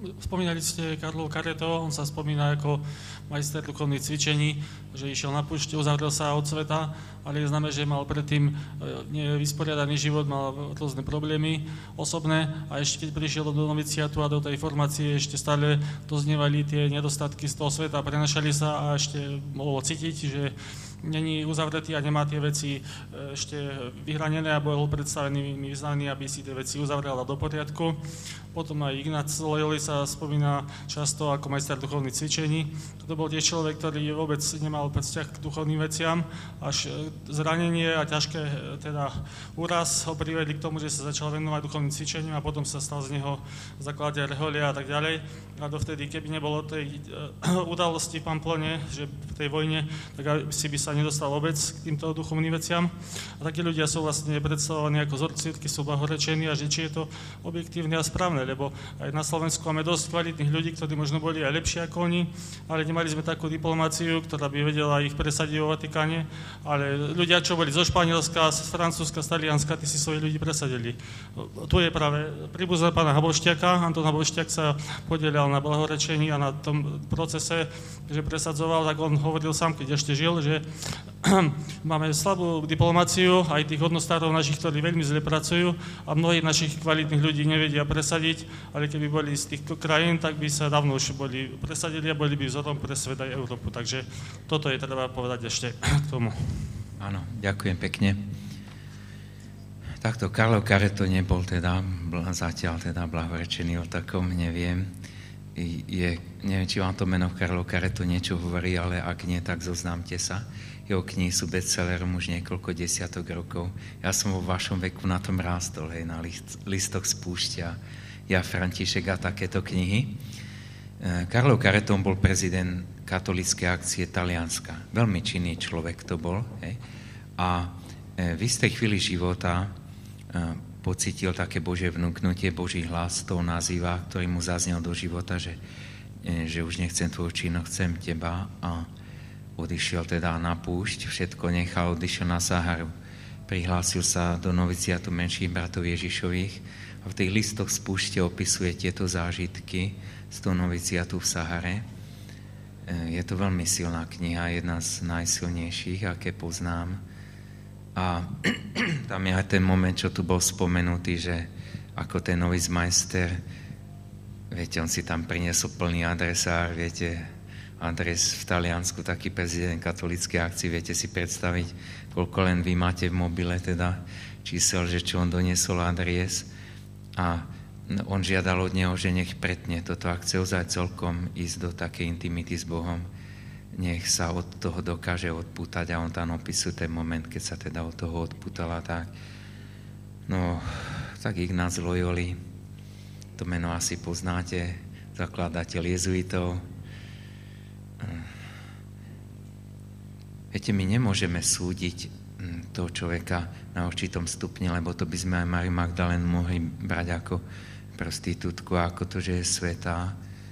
Spomínali ste Karlov Kareto, on sa spomína ako majster duchovných cvičení, že išiel na púšť, uzavrel sa od sveta, ale je známe, že mal predtým nevysporiadaný život, mal rôzne problémy osobné a ešte keď prišiel do noviciatu a do tej formácie, ešte stále doznievali tie nedostatky z toho sveta, prenašali sa a ešte bolo cítiť, že není uzavretý a nemá tie veci ešte vyhranené a bol predstavený vyznaný, aby si tie veci uzavrel a do poriadku. Potom aj Ignác Loyoli sa spomína často ako majster duchovných cvičení. To bol tiež človek, ktorý vôbec nemal vzťah k duchovným veciam, až zranenie a ťažké teda úraz ho privedli k tomu, že sa začal venovať duchovným cvičením a potom sa stal z neho zakladateľ reholia a tak ďalej. A dovtedy, keby nebolo tej udalosti v Pamplone, že v tej vojne, tak si by sa nedostal vôbec k týmto duchovným veciam. A takí ľudia sú vlastne predstavovaní ako vzorci, sú blahorečení a že či je to objektívne a správne, lebo aj na Slovensku máme dosť kvalitných ľudí, ktorí možno boli aj lepšie ako oni, ale nemali sme takú diplomáciu, ktorá by vedela ich presadiť vo Vatikáne, ale ľudia, čo boli zo Španielska, z Francúzska, z Talianska, tí si svojich ľudí presadili. Tu je práve príbuzný pána Habošťaka, Anton Habošťak sa podielal na blahorečení a na tom procese, že presadzoval, tak on hovoril sám, keď ešte žil, že máme slabú diplomáciu, aj tých hodnostárov našich, ktorí veľmi zle pracujú a mnohých našich kvalitných ľudí nevedia presadiť, ale keby boli z týchto krajín, tak by sa dávno už boli presadili a boli by vzorom pre svet aj Európu. Takže toto je treba povedať ešte k tomu. Áno, ďakujem pekne. Takto Karlo Kareto nebol teda zatiaľ teda blahorečený, o takom neviem. Neviem, či vám to meno Karlo Kareto niečo hovorí, ale ak nie, tak zoznámte sa. Jeho knihy sú bestsellerom už niekoľko desiatok rokov. Ja som vo vašom veku na tom rástol, hej, na listoch z púšťa, Ja František a takéto knihy. Karlo Kareto bol prezident katolíckej akcie Talianska. Veľmi činný človek to bol. Hej. A v istej chvíli života pocítil také Božie vnúknutie, Boží hlas toho nazýva, ktorý mu zaznel do života, že už nechcem tvoju činnosť, chcem teba, a odišiel teda na púšť, všetko nechal, odišiel na Saharu. Prihlásil sa do noviciátu menších bratov Ježišových a v tých listoch z púšte opisuje tieto zážitky z toho noviciátu v Sahare. Je to veľmi silná kniha, jedna z najsilnejších, aké poznám. A tam je aj ten moment, čo tu bol spomenutý, že ako ten novicmajster, viete, on si tam priniesol plný adresár, viete, adres v Taliansku, taký prezident katolíckej akcie, viete si predstaviť, koľko len vy máte v mobile, teda čísel, že čo on doniesol adres, a on žiadal od neho, že nech pretne toto, ak chce ozaj celkom ísť do takej intimity s Bohom, nech sa od toho dokáže odpútať, a on tam opisuje ten moment, keď sa teda od toho odpútala, tak no, tak Ignác Loyoli, to meno asi poznáte, zakladateľ jezuitov. Viete, my nemôžeme súdiť toho človeka na určitom stupni, lebo to by sme aj Máriu Magdalénu mohli brať ako prostitútku, ako to, že je svätá,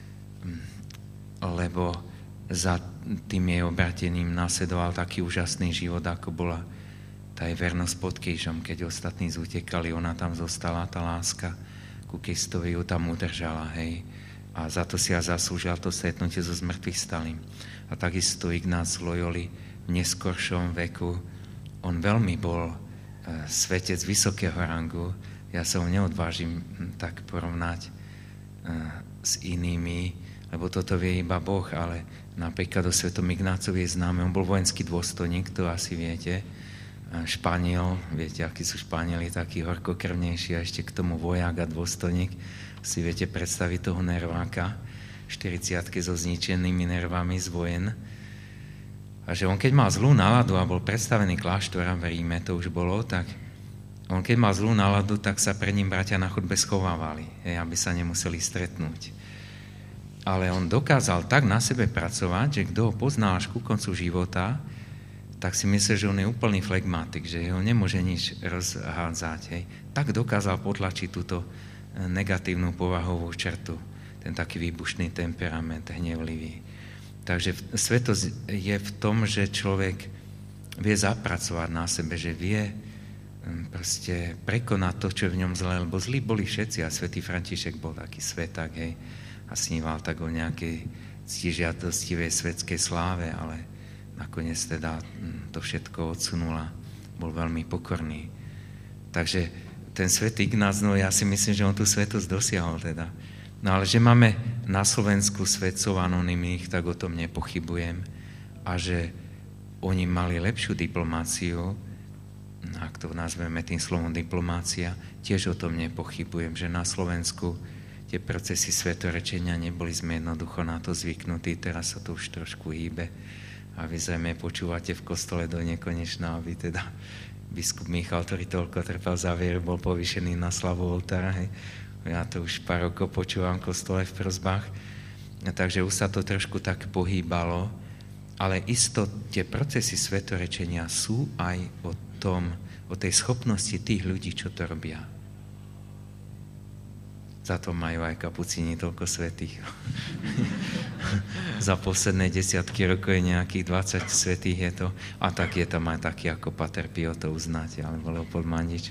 lebo za tým jej obratením nasledoval taký úžasný život, ako bola tá jej vernosť pod krížom, keď ostatní zutekali, ona tam zostala, tá láska ku Kristovi ju tam udržala, hej. A za to si ja zaslúžil to stretnutie so zmrtvých stalým. A takisto Ignác Loyoli v neskoršom veku, on veľmi bol svetec vysokého rangu. Ja sa ho neodvážim tak porovnať s inými, lebo toto vie iba Boh, ale napríklad o svetom Ignácovi je známe, on bol vojenský dôstojník, to asi viete, Španiel, viete, akí sú Španieli, takí horkokrvnejší, a ešte k tomu vojak a dôstojník, si viete predstaviť toho nerváka, 40-ky so zničenými nervami z vojen. A že on keď mal zlú náladu a bol predstavený kláštora v Ríme, to už bolo, tak on keď mal zlú náladu, tak sa pred ním bratia na chodbe schovávali, aby sa nemuseli stretnúť. Ale on dokázal tak na sebe pracovať, že kto ho poznal až ku koncu života, tak si myslel, že on je úplný flegmatik, že ho nemôže nič rozhádzať. Hej. Tak dokázal potlačiť túto negatívnu povahovú črtu, ten taký výbušný temperament, hnevlivý. Takže svetosť je v tom, že človek vie zapracovať na sebe, že vie proste prekonať to, čo je v ňom zlé, lebo zlí boli všetci, a svätý František bol taký sveták, hej. a sníval tak o nejakej ctižiadostivej svetskej sláve, ale nakoniec teda to všetko odsunula. Bol veľmi pokorný. Takže ten svätý Ignác, no ja si myslím, že on tú svetosť dosiahol teda. No ale že máme na Slovensku svetcov anonymných, tak o tom nepochybujem. A že oni mali lepšiu diplomáciu, ak to nazveme tým slovom diplomácia, tiež o tom nepochybujem, že na Slovensku tie procesy svetorečenia neboli sme jednoducho na to zvyknutí, teraz sa to už trošku hýbe. A vy zrejme počúvate v kostole do nekonečna, aby teda biskup Michal, ktorý toľko trpel za vieru, bol povýšený na slavu oltára. Hej. Ja to už pár rokov počúvam v kostole v prosbách. Takže už sa to trošku tak pohýbalo, ale isto tie procesy svetorečenia sú aj o tej schopnosti tých ľudí, čo to robia. Za to majú aj kapucíni toľko svätých. Za posledné 10 rokov je nejakých 20 svätých je to. A tak je tam aj taký ako Pater Pio, to uznáte, alebo Leopold Mandič.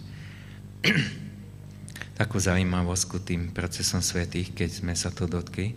Takú zaujímavosť ku tým procesom svätých, keď sme sa to dotkli.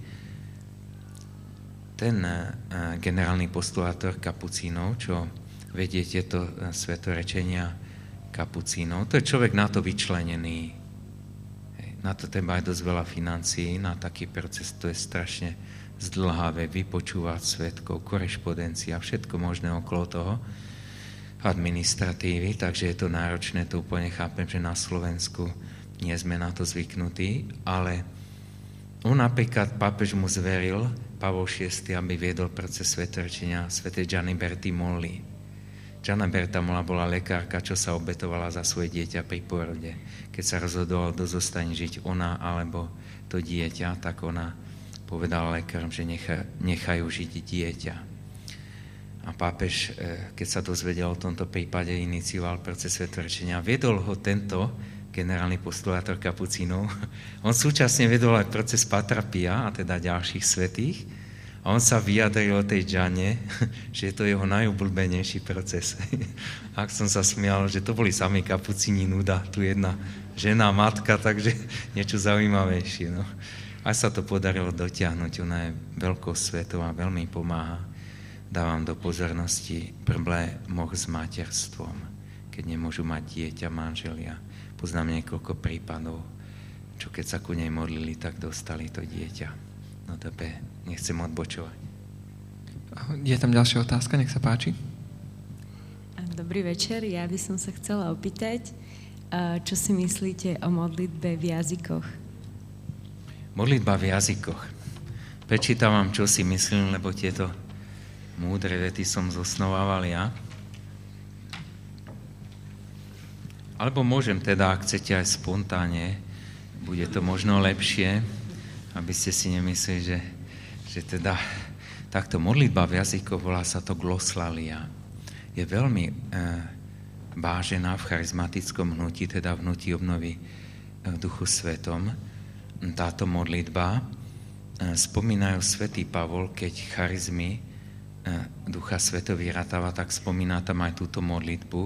Ten generálny postulátor kapucínov, čo vedie tieto svetorečenia kapucínov, to je človek na to vyčlenený. Na to treba aj dosť veľa financií, na taký proces to je strašne zdĺhavé, vypočúvať svedkov, korešpondencia, všetko možné okolo toho, administratívy, takže je to náročné, to úplne chápem, že na Slovensku nie sme na to zvyknutí, ale on napríklad, pápež mu zveril, Pavol VI, aby viedol proces svetorečenia svätej Gianni Berti Molly. Gianna Berta Molla bola lekárka, čo sa obetovala za svoje dieťa pri pôrode. Keď sa rozhodoval, kto zostane žiť, ona alebo to dieťa, tak ona povedala lekárom, že nechajú žiť dieťa. A pápež, keď sa dozvedel o tomto prípade, inicioval proces svetorečenia. Viedol ho tento generálny postulátor kapucínov. On súčasne vedol aj proces Patra Pia, a teda ďalších svätých. A on sa vyjadril o tej Gianne, že je to jeho najobľúbenejší proces. Ak som sa smial, že to boli sami kapucíni nuda, tu jedna žena, matka, takže niečo zaujímavejšie. No. A sa to podarilo dotiahnuť, ona je veľkou svetou a veľmi pomáha. Dávam do pozornosti problémoch s materstvom, keď nemôžu mať dieťa, manželia. Poznám niekoľko prípadov, čo keď sa ku nej modlili, tak dostali to dieťa. No dobre, nechcem odbočovať. Je tam ďalšia otázka, nech sa páči. Dobrý večer, ja by som sa chcela opýtať, čo si myslíte o modlitbe v jazykoch? Modlitba v jazykoch. Prečítam vám, čo si myslím, lebo tieto múdre vety som zosnovával ja. Alebo môžem teda, ak chcete aj spontánne, bude to možno lepšie, aby ste si nemysleli, že teda takto modlitba v jazykoch, volá sa to gloslalia. Je veľmi vážená v charizmatickom hnutí, teda v hnutí obnovy v Duchu Svetom. Táto modlitba spomínajú svätý Pavol, keď charizmy Ducha Svätého vyratáva, tak spomína tam aj túto modlitbu,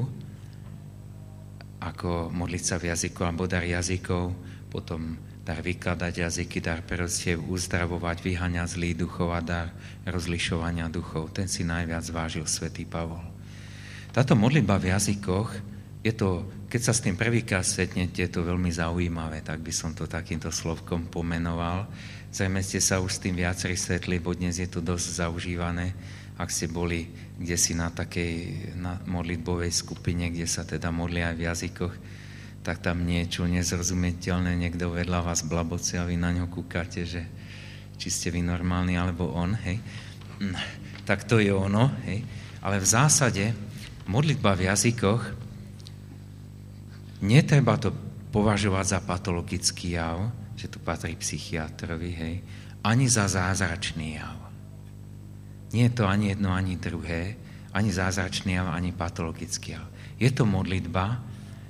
ako modliť sa v jazyku alebo dar jazykov, potom dar vykladať jazyky, dar proroctiev, uzdravovať, vyháňať zlých duchov a dar rozlišovania duchov. Ten si najviac vážil svätý Pavol. Táto modlitba v jazykoch, je to, keď sa s tým prvýkrát stretnete, je to veľmi zaujímavé, tak by som to takýmto slovkom pomenoval. Zrejme ste sa už s tým viacerí stretli, bo dnes je to dosť zaužívané. Ak ste boli kdesi na takej modlitbovej skupine, kde sa teda modlia aj v jazykoch, tak tam niečo nezrozumiteľné, niekto vedľa vás blaboce a vy na ňo kúkate, že či ste vy normálni, alebo on, hej. Tak to je ono, hej. Ale v zásade modlitba v jazykoch netreba to považovať za patologický jav, že to patrí psychiatrovi, hej, ani za zázračný jav. Nie je to ani jedno, ani druhé, ani zázračný jav, ani patologický jav. Je to modlitba,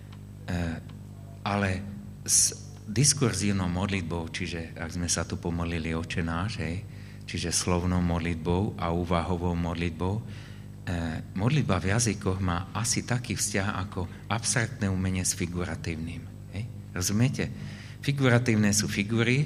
ale s diskurzívnou modlitbou, čiže ak sme sa tu pomodlili Otče náš, hej, čiže slovnou modlitbou a úvahovou modlitbou, modlitba v jazykoch má asi taký vzťah ako abstraktné umenie s figuratívnym. Hej? Rozumiete? Figuratívne sú figury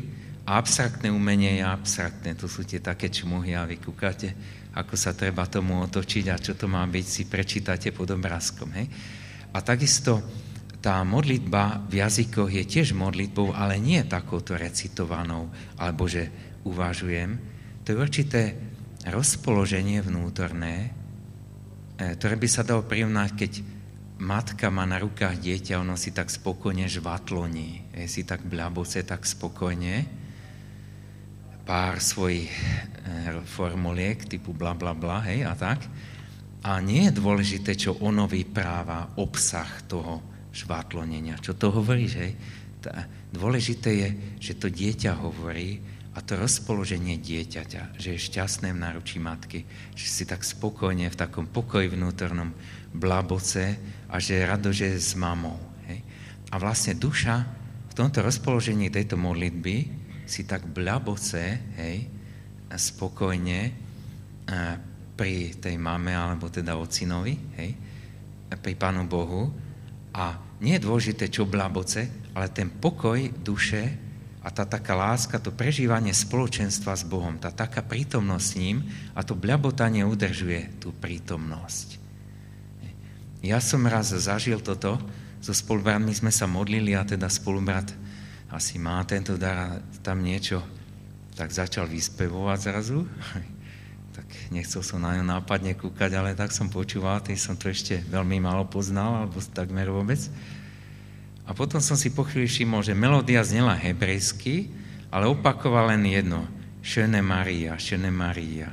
A abstraktné umenie je abstraktné, to sú tie také čmuhy a vy kúkate, ako sa treba tomu otočiť a čo to má byť, si prečítate pod obrázkom. Hej? A takisto tá modlitba v jazykoch je tiež modlitbou, ale nie takouto recitovanou, alebo že uvažujem. To je určité rozpoloženie vnútorné, ktoré by sa dalo prirovnať, keď matka má na rukách dieťa, ono si tak spokojne žvatloní, si tak bľaboce, tak spokojne, pár svojich formuliek typu bla bla bla, hej, a tak. A nie je dôležité, čo ono vypráva, obsah toho žvatlonenia. Čo to hovoríš, hej? Dôležité je, že to dieťa hovorí a to rozpoloženie dieťaťa, že je šťastné v náručí matky, že si tak spokojne v takom pokoji vnútornom blaboce a že je rado, že je s mamou. Hej? A vlastne duša v tomto rozpoložení tejto modlitby si tak blaboce, hej, spokojne pri tej mame, alebo teda ocinovi, hej, pri Pánu Bohu. A nie je dôležité, čo blaboce, ale ten pokoj duše a tá taká láska, to prežívanie spoločenstva s Bohom, tá taká prítomnosť s ním a to bľabotanie udržuje tú prítomnosť. Ja som raz zažil toto, so spolubratmi sme sa modlili a teda spolubrat asi má tento dar a tam niečo tak začal vyspevovať zrazu. Tak nechcel som na ňo nápadne kúkať, ale tak som počúval, tej som to ešte veľmi málo poznal, alebo takmer vôbec. A potom som si po chvíli všimol, že melódia znela hebrejsky, ale opakoval len jedno. Schöne Maria, Schöne Maria.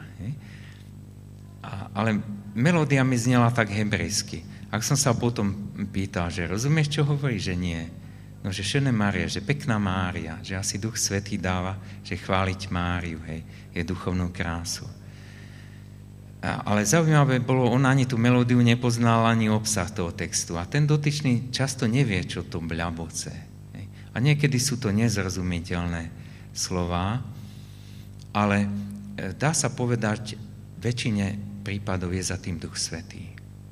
Ale melódia mi znela tak hebrejsky. Ak som sa potom pýtal, že rozumieš, čo hovorí, že nie. No, že Schöne Maria, že pekná Mária, že asi Duch Svätý dáva, že chváliť Máriu, hej, je duchovnú krásu. Ale zaujímavé bolo, on ani tú melódiu nepoznal, ani obsah toho textu. A ten dotyčný často nevie, čo to bľaboce. Hej. A niekedy sú to nezrozumiteľné slová, ale dá sa povedať, väčšine prípadov je za tým Duch Svätý.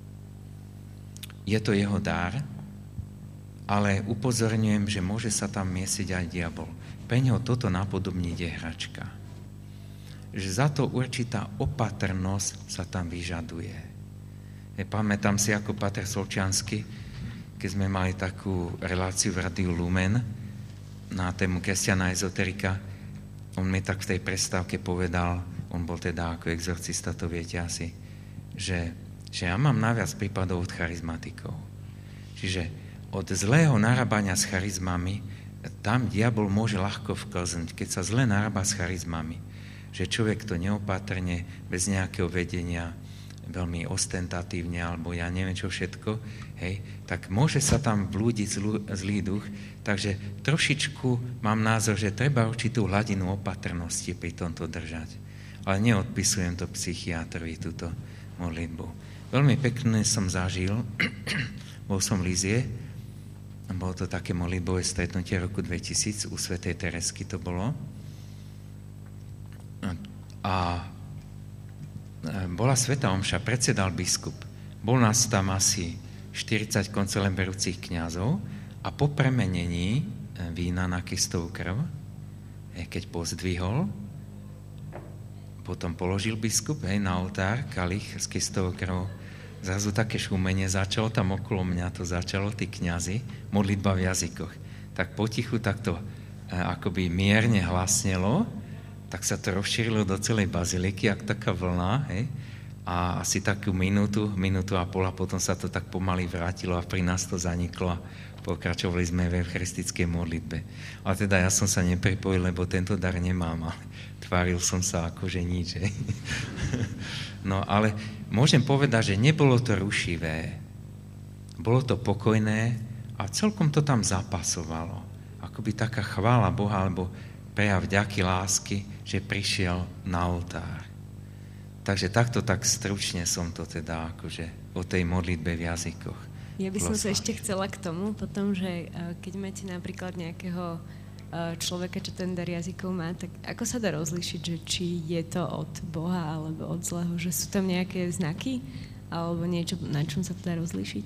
Je to jeho dar, ale upozorňujem, že môže sa tam miesiť aj diabol. Pre neho toto napodobniť je hračka. Že za to určitá opatrnosť sa tam vyžaduje. Pamätám si, ako Páter Solčiansky, keď sme mali takú reláciu v Rádiu Lumen na tému kresťana ezoterika, on mi tak v tej prestávke povedal, on bol teda ako exorcista, to viete asi, že ja mám najviac prípadov od charizmatikov. Čiže od zlého narábania s charizmami, tam diabol môže ľahko vklznúť, keď sa zle narába s charizmami, že človek to neopatrne, bez nejakého vedenia, veľmi ostentatívne, alebo ja neviem čo všetko, hej, tak môže sa tam vlúdiť zlý duch, takže trošičku mám názor, že treba určitú hladinu opatrnosti pri tomto držať. Ale neodpisujem to psychiatrovi, túto modlitbu. Veľmi pekne som zažil, bol som v Lízie, bolo to také modlitbové stretnutie roku 2000, u svätej Teresky to bolo. A bola svätá omša, predsedal biskup. Bol nás tam asi 40 konceleberúcich kňazov a po premenení vína na Kristovú krv, keď pozdvihol, potom položil biskup na oltár kalich s Kristovou krvou. Zrazu také šumenie začalo, tam okolo mňa to začalo, tí kňazi, modlitba v jazykoch. Tak potichu takto akoby mierne hlasnelo, tak sa to rozšírilo do celej baziliky, jak taká vlna, hej? A asi takú minútu a pol a potom sa to tak pomaly vrátilo a pri nás to zaniklo a pokračovali sme v eucharistickej modlitbe. Ale teda ja som sa nepripojil, lebo tento dar nemám, ale tváril som sa ako, že nič, hej? No, ale môžem povedať, že nebolo to rušivé. Bolo to pokojné a celkom to tam zapasovalo. Akoby taká chvála Boha, alebo prejav vďaky, lásky, že prišiel na oltár. Takže takto tak stručne som to teda akože o tej modlitbe v jazykoch. Ja by som sa ešte chcela k tomu potom, že keď máte napríklad nejakého človeka, čo ten dar jazykov má, tak ako sa dá rozlíšiť, že či je to od Boha alebo od zlého, že sú tam nejaké znaky alebo niečo, na čom sa to dá rozlíšiť?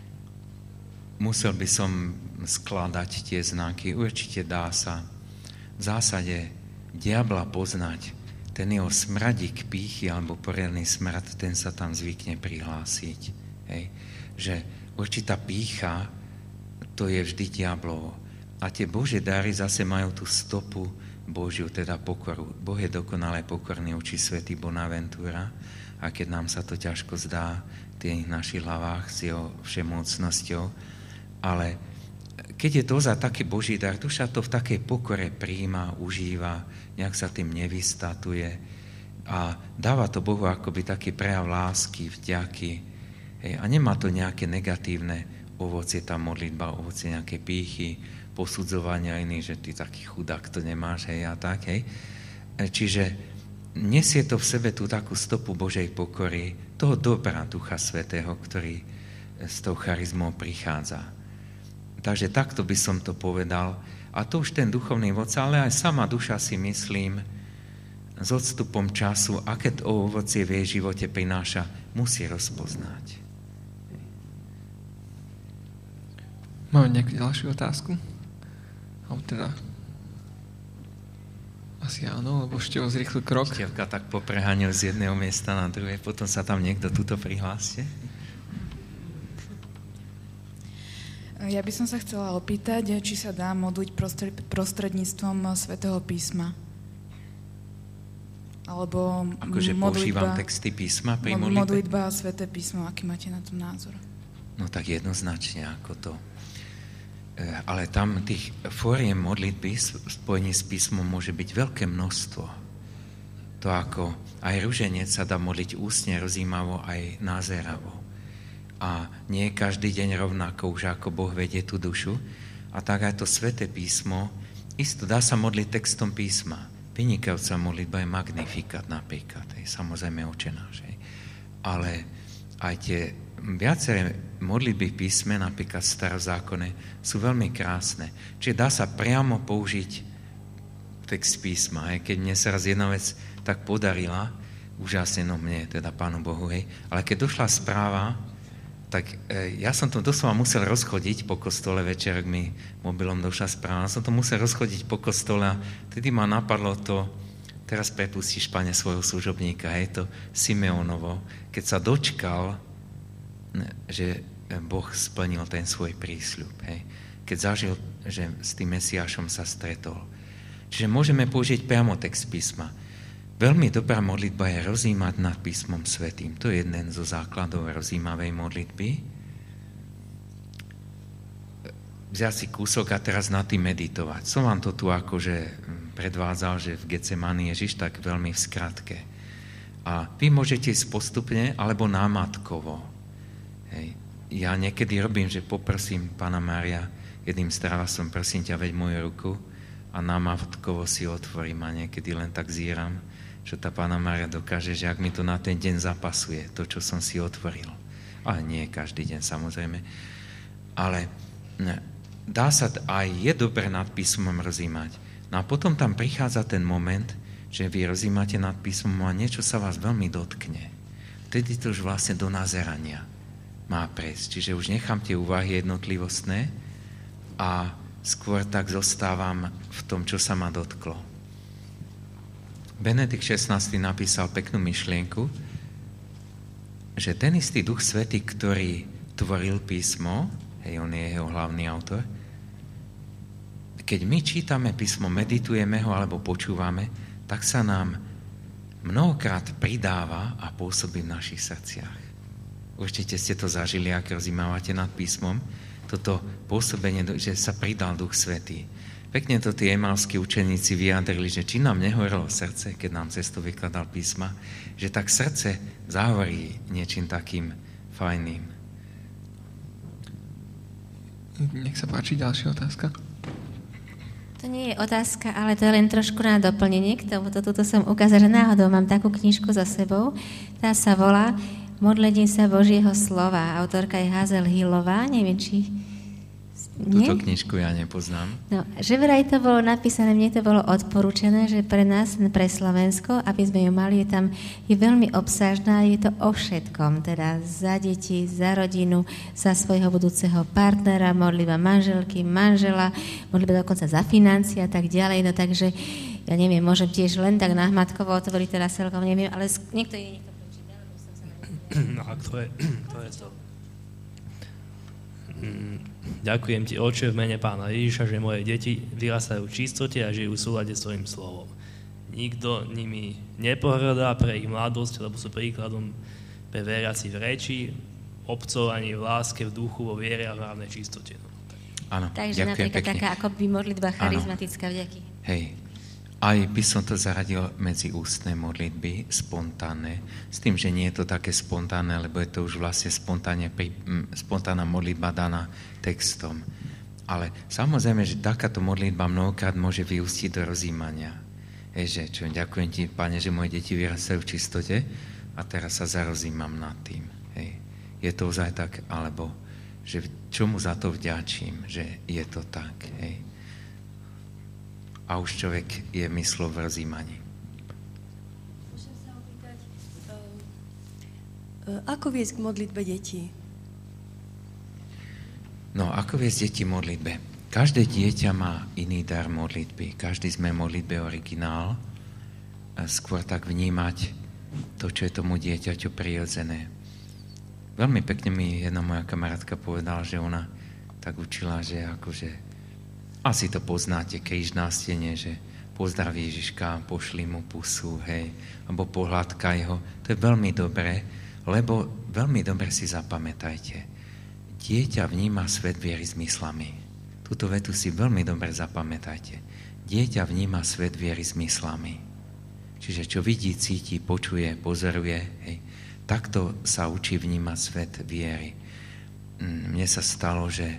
Musel by som skladať tie znaky, určite dá sa. v zásade diabla poznať, ten jeho smradík pýchy alebo poriadny smrad, ten sa tam zvykne prihlásiť. Hej. Že určitá pýcha, to je vždy diablovo. A tie Božie dary zase majú tú stopu Božiu, teda pokoru. Boh je dokonale pokorný, učí svätý Bonaventura, a keď nám sa to ťažko zdá v tých našich hlavách s jeho všemocnosťou, ale keď je to za taký Boží dar, duša to v takej pokore prijíma, užíva, nejak sa tým nevystatuje a dáva to Bohu akoby taký prejav lásky, vďaky. Hej, a nemá to nejaké negatívne ovocie, tá modlitba, ovocie nejaké pýchy, posudzovania iných, že ty taký chudák to nemáš, hej, a tak, hej. Čiže nesie to v sebe tú takú stopu Božej pokory, toho dobra Ducha Svätého, ktorý s tou charizmou prichádza. Takže takto by som to povedal. A to už ten duchovný vodca, ale aj sama duša si myslím, s odstupom času, aké to ovocie v jej živote prináša, musí rozpoznať. Máme nejakú ďalšiu otázku? Alebo teda... Asi áno, lebo Števo zrýchlil krok. Števka tak popreháňal z jedného miesta na druhé, potom sa tam niekto tuto prihláste. Ja by som sa chcela opýtať, či sa dá modliť prostredníctvom Svätého písma. Alebo akože používam texty písma pri modlitbe? Modlitba a Sväté písmo, aký máte na tom názor? No tak jednoznačne ako to. Ale tam tých fóriem modlitby spojení s písmom môže byť veľké množstvo. To ako aj ruženec sa dá modliť ústne, rozjímavo, aj názeravo. A nie každý deň rovnako už ako Boh vedie tú dušu. A tak aj to Sväté písmo, isto dá sa modliť textom písma. Vynikajúca modlitba je Magnificat napríklad, samozrejme Očenáš. Ale aj tie viaceré modlitby v písme, napríklad v Starozákone, sú veľmi krásne. Čiže dá sa priamo použiť text písma. Keď mne sa raz jedna vec tak podarila, úžasne, no mne, teda Pánu Bohu, hej. Ale keď došla správa, tak ja som to doslova musel rozchodiť po kostole večer, ak mi mobilom došla správa. Som to musel rozchodiť po kostole a tedy ma napadlo to, teraz prepustíš, Pane, svojho služobníka, hej, to Simeonovo, keď sa dočkal, že Boh splnil ten svoj prísľub. Hej. Keď zažil, že s tým Mesiášom sa stretol. Čiže môžeme použiť priamo text písma. Veľmi dobrá modlitba je rozjímať nad písmom svätým. To je jeden zo základov rozjímavej modlitby. Vziať si kúsok a teraz nad tým meditovať. Som vám to tu akože predvádzal, že v Getsemani Ježiš tak veľmi v skratke. A vy môžete ísť postupne alebo námatkovo. Hej. Ja niekedy robím, že poprosím Pána Mária, jedným strávasom, prosím ťa, veď moju ruku a námatkovo si otvorím a niekedy len tak zíram, čo tá Pána Mária dokáže, že ak mi to na ten deň zapasuje, to, čo som si otvoril. Ale nie každý deň, samozrejme. Ale dá sa, aj je dobre nad písmom rozímať. No a potom tam prichádza ten moment, že vy rozímate nad písmom a niečo sa vás veľmi dotkne. Vtedy to už vlastne do nazerania má prejsť. Čiže už nechám tie úvahy jednotlivostné a skôr tak zostávam v tom, čo sa ma dotklo. Benedikt XVI napísal peknú myšlienku, že ten istý Duch Svätý, ktorý tvoril písmo, hej, on je jeho hlavný autor, keď my čítame písmo, meditujeme ho alebo počúvame, tak sa nám mnohokrát pridáva a pôsobí v našich srdciach. Určite ste to zažili, ak rozímavate nad písmom, toto pôsobenie, že sa pridal Duch Svätý. Pekne to tí emauskí učeníci vyjadrili, že či nám nehorelo srdce, keď nám cestu vykladal písma, že tak srdce zahorí niečím takým fajným. Nech sa páči, ďalšia otázka. To nie je otázka, ale to je len trošku na doplnenie k tomuto. Tuto som ukázala, že náhodou mám takú knižku za sebou. Tá sa volá Modlenie sa Božieho slova. Autorka je Hazel Hillová. Neviem, či Túto knižku ja nepoznám. No, že vraj to bolo napísané, mne to bolo odporúčené, že pre nás, pre Slovensko, aby sme ju mali, je veľmi obsažná, je to o všetkom, teda za deti, za rodinu, za svojho budúceho partnera, modlitba manželky, manžela, modlitba dokonca za financie a tak ďalej, no takže, ja neviem, môžem tiež len tak nahmatkovo otvoriť teda celkom, neviem, ale niekto prečíta, lebo som sa No a kto je to? Ďakujem ti, Otče, v mene Pána Ježiša, že moje deti vyrastajú v čistote a žijú v súlade s tvojim slovom. Nikto nimi nepohrdá pre ich mladosť, lebo sú príkladom pre veriaci v reči, obcovaní v láske, v duchu, vo viere a v hlavnej čistote. Áno, takže napríklad pekne. Taká akoby modlitba charizmatická, vďaky. Hej. Aj by som to zaradil medzi ústne modlitby, spontánne, s tým, že nie je to také spontánne, lebo je to už vlastne spontánna modlitba daná textom. Ale samozrejme, že takáto modlitba mnohokrát môže vyústiť do rozjímania. Že čo, ďakujem ti, Pane, že moje deti vyrastajú v čistote a teraz sa zarozímam nad tým. Hej. Je to ozaj tak, alebo že čomu za to vďačím, že je to tak. Hej. A už človek je myslou v rozjímaní. Môžem sa opýtať, ako viesť k modlitbe detí? No, ako viesť deti modlitbe? Každé dieťa má iný dar modlitby. Každý sme modlitbe originál. Skôr tak vnímať to, čo je tomu dieťaťu prirodzené. Veľmi pekne mi jedna moja kamarátka povedala, že ona tak učila, že akože asi to poznáte, kríž na stene, že pozdrav Ježiška, pošli mu pusu, hej, alebo pohľadkaj ho. To je veľmi dobré, lebo veľmi dobre si zapamätajte. Dieťa vníma svet viery zmyslami. Túto vetu si veľmi dobre zapamätajte. Dieťa vníma svet viery zmyslami. Čiže čo vidí, cíti, počuje, pozoruje, hej, takto sa učí vnímať svet viery. Mne sa stalo, že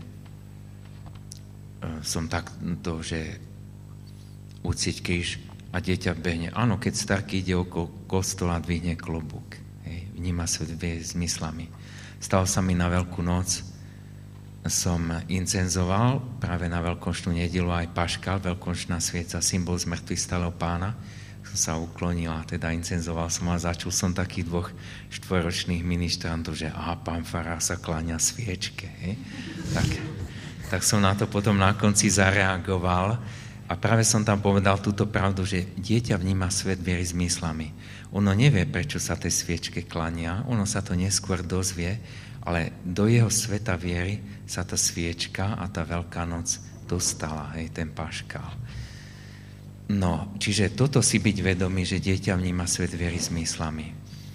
som takto, že uctiť kríž a dieťa behne. Áno, keď starky ide okolo kostola, dvihne klobúk. Hej, vníma svet viery zmyslami. Stalo sa mi na Veľkú noc, som incenzoval práve na veľkonočnú nedeľu aj paškal, veľkonočná svieca, symbol zmrtvých stáleho Pána. Som sa uklonil a teda incenzoval som a začul som takých 2 štvoročných ministrantov, že pán farár sa kláňa sviečke. Hej. Tak som na to potom na konci zareagoval a práve som tam povedal túto pravdu, že dieťa vníma svet viery zmyslami. Ono nevie, prečo sa tej sviečke klania, ono sa to neskôr dozvie, ale do jeho sveta viery sa tá sviečka a tá Veľká noc dostala, hej, ten paškál. No, čiže toto si byť vedomý, že dieťa vníma svet viery zmyslami.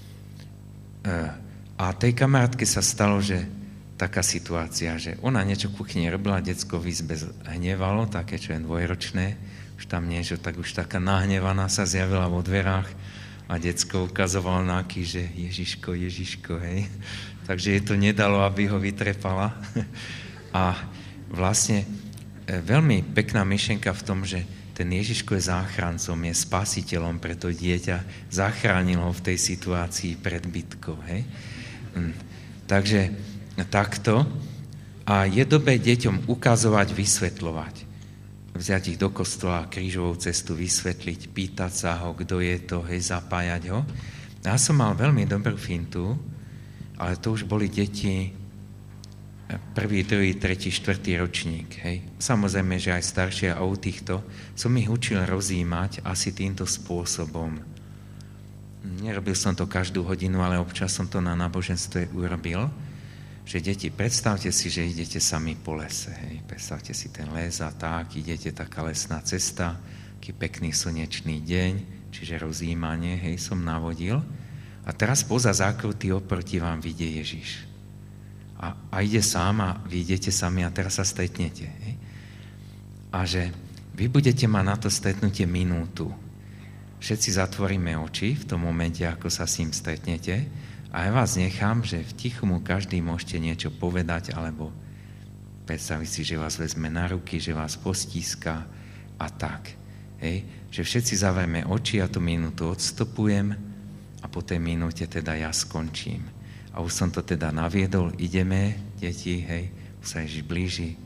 A tej kamarátke sa stalo, že taká situácia, že ona niečo v kuchyni robila, decko v izbe hnevalo, také, čo je dvojročné, už tam niečo, tak už taká nahnevaná sa zjavila vo dverách a decko ukazovalo na aký, že Ježiško, hej. Takže jej to nedalo, aby ho vytrepala. A vlastne veľmi pekná myšlienka v tom, že ten Ježiško je záchrancom, je spasiteľom pre to dieťa, zachránil ho v tej situácii pred bitkou, hej. Takže takto. A je dobre deťom ukazovať, vysvetľovať. Vziať ich do kostola, krížovou cestu vysvetliť, pýtať sa ho, kto je to, hej, zapájať ho. Ja som mal veľmi dobrú fintu, ale to už boli deti 1., 2., 3., 4. ročník. Hej. Samozrejme, že aj staršie a u týchto som ich učil rozjímať asi týmto spôsobom. Nerobil som to každú hodinu, ale občas som to na náboženstve urobil, že deti, predstavte si, že idete sami po lese. Hej. Predstavte si ten les a tak, idete taká lesná cesta, taký pekný slnečný deň, čiže rozjímanie, hej, som navodil. A teraz poza zákruty oproti vám vidie Ježiš. A ide sám a vy idete sami a teraz sa stretnete. Hej. A že vy budete mať na to stretnutie minútu. Všetci zatvoríme oči v tom momente, ako sa s ním stretnete. A ja vás nechám, že v tichu mu každý môžete niečo povedať, alebo predstaviť si, že vás vezme na ruky, že vás postíska a tak. Hej. Že všetci zavrieme oči a tú minútu odstopujem a po tej minúte teda ja skončím. A už som to teda naviedol, ideme, deti, hej, už sa Ježiš blíži,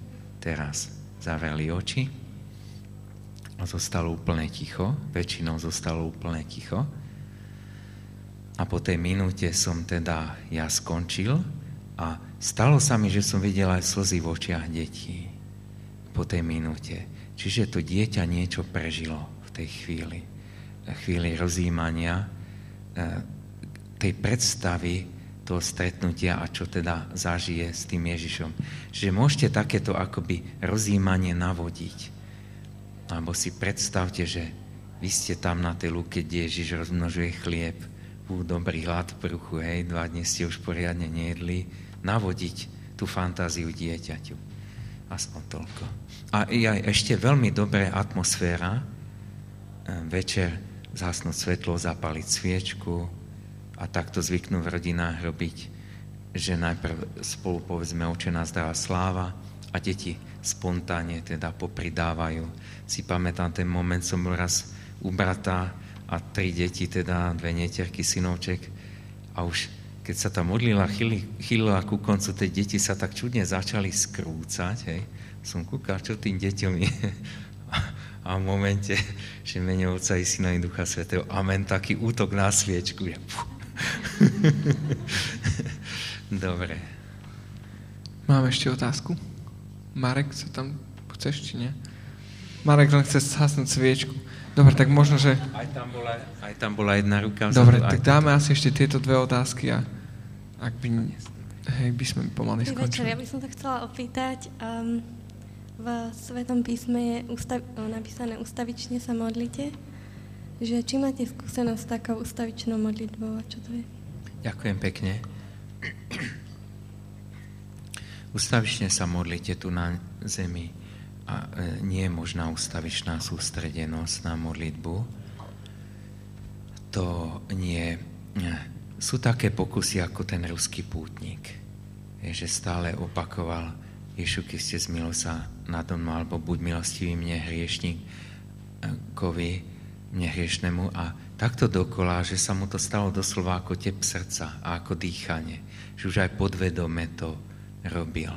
teraz zavreli oči a zostalo úplne ticho, väčšinou zostalo úplne ticho. A po tej minúte som teda ja skončil a stalo sa mi, že som videl aj slzy v očiach detí po tej minúte. Čiže to dieťa niečo prežilo v tej chvíli rozjímania, tej predstavy toho stretnutia a čo teda zažije s tým Ježišom. Čiže môžete takéto akoby rozjímanie navodiť. Alebo si predstavte, že vy ste tam na tej lúke, kde Ježiš rozmnožuje chlieb, dobrý hlad v bruchu, 2 dni ste už poriadne nejedli, navodiť tú fantáziu dieťaťu. Aspoň toľko. A ešte veľmi dobrá atmosféra, večer zhasnúť svetlo, zapaliť sviečku a takto zvyknú v rodinách robiť, že najprv spolu povedzme Oče nás dáva sláva a deti spontánne teda popridávajú. Si pamätám ten moment, som bol raz u brata a 3 deti, teda 2 netierky, synovček a už keď sa tá modlila chýlila ku koncu, tie deti sa tak čudne začali skrúcať, Som kúkal, čo tým deťom je. A v momente, že mene Otca i Syna i Ducha Svätého, amen, taký útok na sviečku. Dobre. Mám ešte otázku. Marek, sa tam chceš, či nie? Marek len chce zhasnúť sviečku. Dobre, tak možno, že... Aj tam bola jedna ruka. Dobre, tak dáme asi ešte tieto 2 otázky a ak by sme pomaly skončili. Ja by som sa chcela opýtať, v Svetom písme je napísané ustavične sa modlite, že či máte skúsenosť s takou ustavičnou modlitbou a čo to je? Ďakujem pekne. Ustavične sa modlite tu na zemi a nie je možná ustavičná sústredenosť na modlitbu. To nie. Sú také pokusy ako ten ruský pútnik, že stále opakoval Ježišu, keď ste zmilil sa nado mnou, alebo buď milostivý mne hriešníkovi, mne hriešnemu a takto dokola, že sa mu to stalo doslova ako tep srdca a ako dýchanie, že už aj podvedome to robil.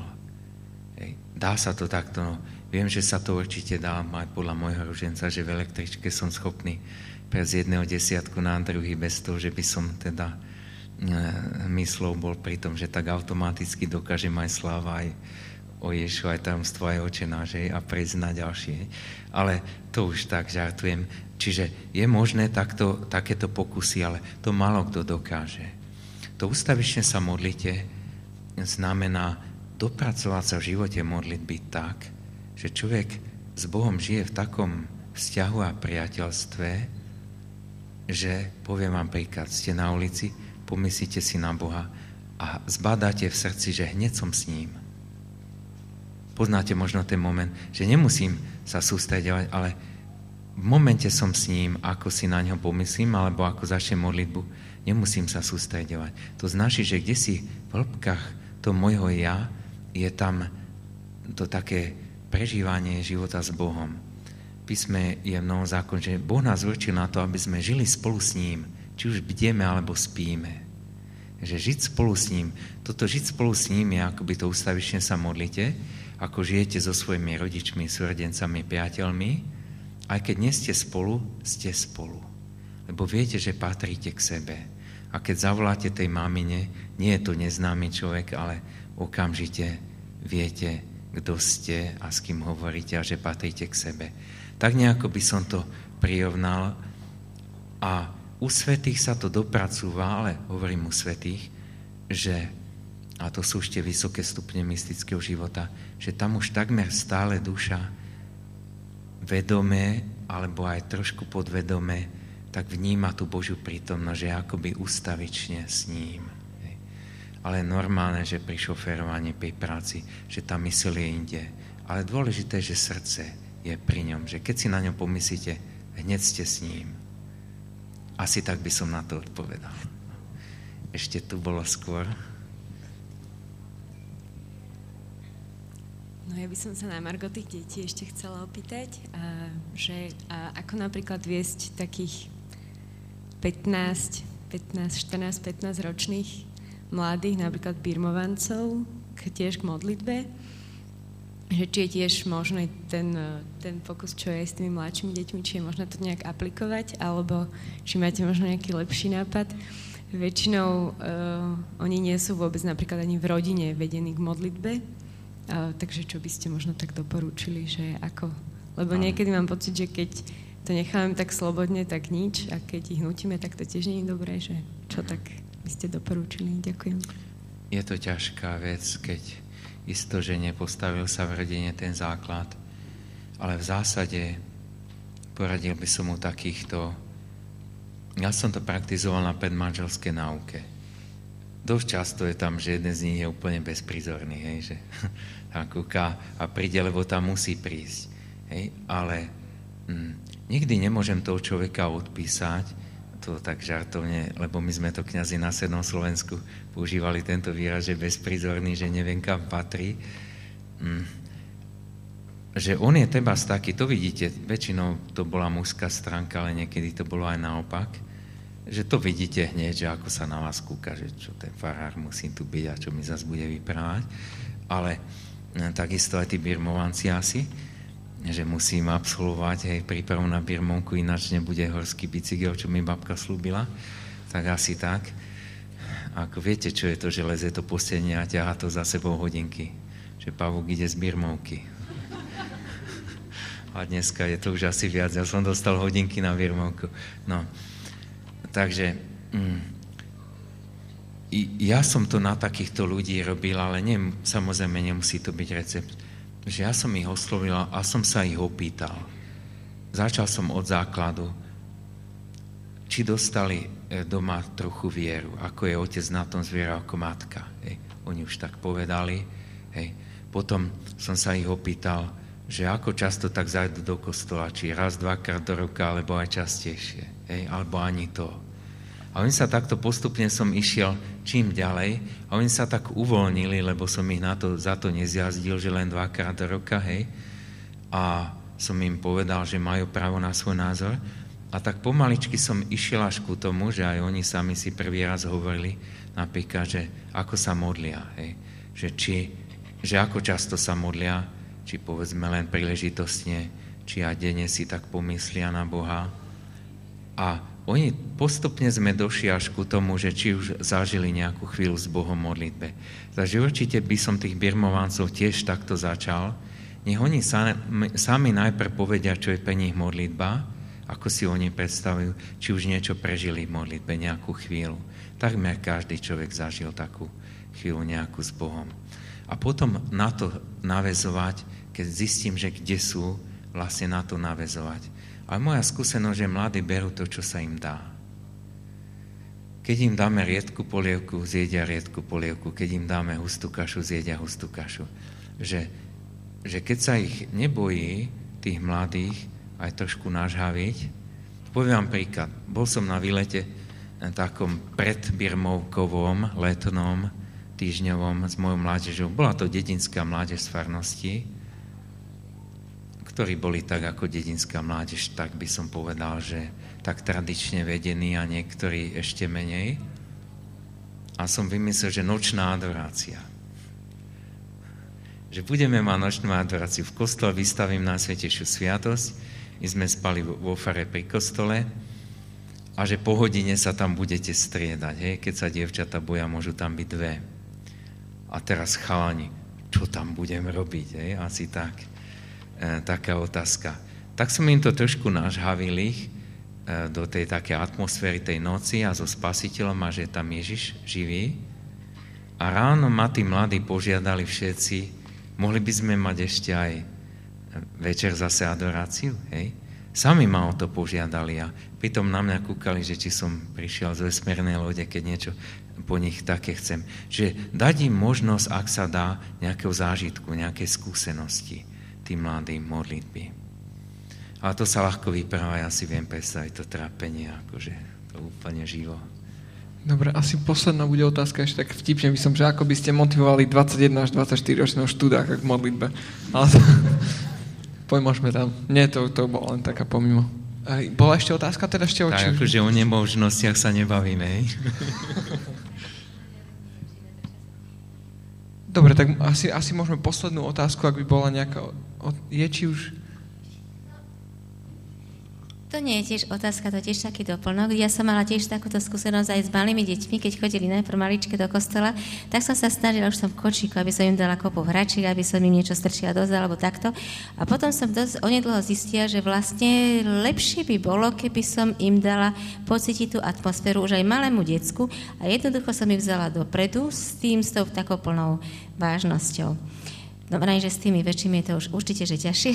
Dá sa to takto, no. Viem, že sa to určite dá aj podľa môjho ruženca, že v električke som schopný prejsť z 1 desiatku na druhý bez toho, že by som teda myslov bol pri tom, že tak automaticky dokážem aj sláva, aj o Ježišu, aj tajomstvo, aj Oče náš a prejsť na ďalšie. Ale to už tak žartujem. Čiže je možné takéto pokusy, ale to málo kto dokáže. To ustavične sa modlite znamená dopracovať sa v živote modlitby tak, že človek s Bohom žije v takom vzťahu a priateľstve, že poviem vám príklad, ste na ulici, pomyslíte si na Boha a zbadáte v srdci, že hneď som s ním. Poznáte možno ten moment, že nemusím sa sústredovať, ale v momente som s ním, ako si na ňo pomyslím, alebo ako začnem modlitbu, nemusím sa sústredovať. To značí, že kdesi v hĺbkach toho môjho ja je tam to také prežívanie života s Bohom. Písme je v Novom zákone, že Boh nás určil na to, aby sme žili spolu s ním, či už bdieme alebo spíme. Že žiť spolu s ním, toto žiť spolu s ním je, akoby to ustavične sa modlite, ako žijete so svojimi rodičmi, súrodencami, priateľmi, aj keď nie ste spolu, ste spolu. Lebo viete, že patríte k sebe. A keď zavoláte tej mamine, nie je to neznámy človek, ale okamžite viete, kto ste a s kým hovoríte a že patríte k sebe. Tak nejako by som to prirovnal a u svätých sa to dopracúva, ale hovorím u svätých, že, a to sú ešte vysoké stupne mystického života, že tam už takmer stále duša vedomé, alebo aj trošku podvedomé, tak vníma tú Božiu prítomnosť, že akoby ustavične s ním. Ale normálne, že pri šoférovaní, pri práci, že tá myseľ je inde. Ale dôležité je, že srdce je pri ňom, že keď si na ňom pomyslíte, hneď ste s ním. Asi tak by som na to odpovedal. Ešte tu bolo skôr. No ja by som sa na margo tých detí ešte chcela opýtať, že ako napríklad viesť takých 14, 15 ročných mladých, napríklad birmovancov, tiež k modlitbe. že či je tiež možné ten fokus, čo je s tými mladšími deťmi, či je možné to nejak aplikovať, alebo či máte možno nejaký lepší nápad. Väčšinou oni nie sú vôbec napríklad ani v rodine vedení k modlitbe, takže čo by ste možno tak doporučili, že ako? Lebo niekedy mám pocit, že keď to necháme tak slobodne, tak nič, a keď ich nutíme, tak to tiež nie je dobré, že čo tak by ste doporučili? Ďakujem. Je to ťažká vec, keď isto, že nepostavil sa v rodine ten základ, ale v zásade poradil by som mu takýchto. Ja som to praktizoval na predmanželskej náuke. Dosť často je tam, že jeden z nich je úplne bezprizorný, hej, že tam kúka a príde, lebo tam musí prísť. Hej, ale nikdy nemôžem toho človeka odpísať, to tak žartovne, lebo my sme to kňazi na Strednom Slovensku používali tento výraz, že bezprizorný, že neviem kam patrí. Že on je tebas taký, to vidíte, väčšinou to bola mužská stránka, ale niekedy to bolo aj naopak, že to vidíte hneď, že ako sa na vás kúka, že čo ten farár musí tu byť a čo mi zase bude vyprávať. Ale takisto aj tí birmovanci asi, že musím absolvovať prípravu na birmovku, ináč nebude horský bicykel, čo mi babka slúbila. Tak asi tak. Ako viete, čo je to, že leze to postenie a ťahá to za sebou hodinky. Že pavúk ide z birmovky. A dneska je to už asi viac. Ja som dostal hodinky na birmovku. No, takže ja som to na takýchto ľudí robil, ale samozrejme nemusí to byť recept. Že ja som ich oslovil a som sa ich opýtal. Začal som od základu, či dostali doma trochu vieru, ako je otec na tom zviera ako matka. Hej. Oni už tak povedali. Hej. Potom som sa ich opýtal, že ako často tak zajdu do kostola, či raz, dvakrát do roka, alebo aj častejšie, hej, alebo ani to. A oni sa takto postupne som išiel čím ďalej a oni sa tak uvoľnili, lebo som ich za to nezjazdil, že len dvakrát do roka, hej, a som im povedal, že majú právo na svoj názor. A tak pomaličky som išiel až ku tomu, že aj oni sami si prvý raz hovorili, napríklad, že ako sa modlia, hej, že ako často sa modlia, či povedzme len príležitostne, či aj denne si tak pomyslia na Boha. A oni postupne sme došli až ku tomu, že či už zažili nejakú chvíľu s Bohom modlitbe. Takže určite by som tých birmovancov tiež takto začal. Nech oni sami najprv povedia, čo je pre nich modlitba, ako si oni predstavujú, či už niečo prežili v modlitbe, nejakú chvíľu. Takmer každý človek zažil takú chvíľu nejakú s Bohom. A potom na to naväzovať, keď zistím, že kde sú, vlastne na to naväzovať. Ale moja skúsenosť, že mladí berú to, čo sa im dá. Keď im dáme riedku polievku, zjedia riedku polievku. Keď im dáme hustú kašu, zjedia hustú kašu. Že keď sa ich nebojí, tých mladých, aj trošku nažhaviť. Poviem vám príklad. Bol som na výlete takom predbirmovkovom, letnom, týždňovom s mojou mládežou. Bola to dedinská mládež z farnosti, ktorí boli tak ako dedinská mládež, tak by som povedal, že tak tradične vedení a niektorí ešte menej. A som vymyslel, že nočná adorácia. Že budeme mať nočnú adoráciu. V kostole vystavím Najsvätejšiu sviatosť. My sme spali vo fare pri kostole a že po hodine sa tam budete striedať. Hej? Keď sa dievčatá boja, môžu tam byť dve. A teraz chalani, čo tam budem robiť? Hej? Asi tak. Taká otázka. Tak som im to trošku nažhavil ich do tej také atmosféry tej noci a so Spasiteľom a že je tam Ježiš živý. A ráno ma tí mladí požiadali všetci, mohli by sme mať ešte aj večer zase adoráciu, hej? Sami ma o to požiadali a pritom na mňa kúkali, že či som prišiel z vesmírnej lode, keď niečo po nich také chcem. Že dať im možnosť, ak sa dá, nejakého zážitku, nejakej skúsenosti tým mladým modlitby. Ale to sa ľahko vypráva, ja si viem predstaviť to trápenie, akože to úplne živo. Dobre, asi posledná bude otázka, ešte tak vtipne by som, že ako by ste motivovali 21 až 24 ročného štúdáka k modlitbe. Ale to... Môžeme tam. Nie, to bolo len taká pomimo. Bola ešte otázka teda ešte? Tak, akože o nemožnostiach sa nebavíme, hej? Dobre, tak asi môžeme poslednú otázku, ak by bola nejaká... Je či už... To nie je tiež otázka, to tiež taký doplnok. Ja som mala tiež takúto skúsenosť aj s malými deťmi, keď chodili najprv maličké do kostola, tak som sa snažila, už som v kočíku, aby som im dala kopu hračiek, aby som im niečo strčila do zad, alebo takto. A potom som onedlho zistila, že vlastne lepšie by bolo, keby som im dala pocítiť tú atmosféru už aj malému decku a jednoducho som ich vzala dopredu s tou takou plnou vážnosťou. Dobre, že s tými väčšími je to už určite, že ťažšie.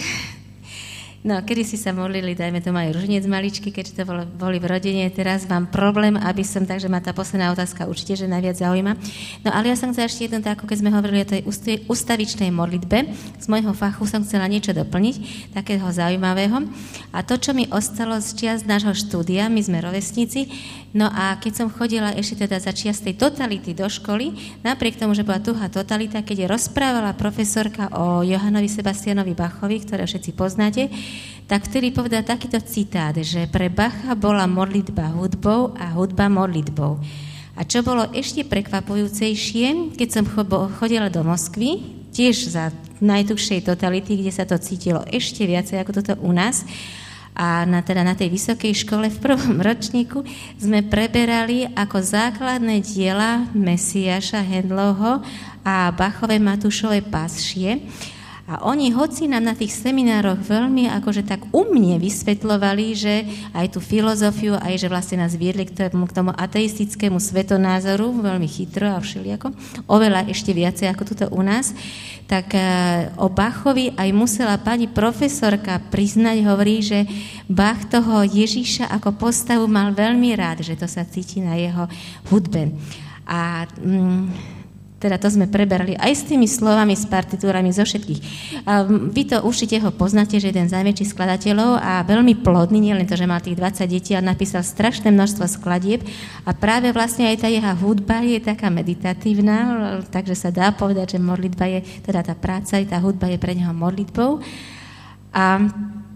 No, kedy si sa modlili, dajme tomu aj ruženec maličky, keďže to boli v rodine, teraz mám problém, aby som, takže ma tá posledná otázka určite, že najviac zaujíma. No, ale ja som chcela ešte jednu takú, keď sme hovorili o tej ustavičnej modlitbe, z môjho fachu som chcela niečo doplniť, takého zaujímavého. A to, čo mi ostalo z čias nášho štúdia, my sme rovesníci, no a keď som chodila ešte teda za čias tej totality do školy, napriek tomu, že bola tuhá totalita, keď rozprávala profesorka o Johannovi Sebastianovi Bachovi, ktoré všetci poznáte, tak vtedy povedal takýto citát, že pre Bacha bola modlitba hudbou a hudba modlitbou. A čo bolo ešte prekvapujúcejšie, keď som chodila do Moskvy, tiež za najtužšej totality, kde sa to cítilo ešte viacej ako toto u nás, a na tej vysokej škole v prvom ročníku sme preberali ako základné diela Mesiáša Handlovho a Bachové Matúšové pasšie. A oni, hoci nám na tých seminároch veľmi akože tak umne vysvetľovali, že aj tú filozofiu, aj že vlastne nás viedli k tomu ateistickému svetonázoru, veľmi chytro a všelijako, oveľa ešte viacej ako tuto u nás, tak o Bachovi aj musela pani profesorka priznať, hovorí, že Bach toho Ježíša ako postavu mal veľmi rád, že to sa cíti na jeho hudbe. A teda to sme preberali aj s tými slovami, s partitúrami, zo všetkých. Vy to určite ho poznáte, že jeden z najväčších skladateľov a veľmi plodný, nielen to, že mal tých 20 detí a napísal strašné množstvo skladieb a práve vlastne aj tá jeho hudba je taká meditatívna, takže sa dá povedať, že modlitba je, teda tá práca, tá hudba je pre neho modlitbou. A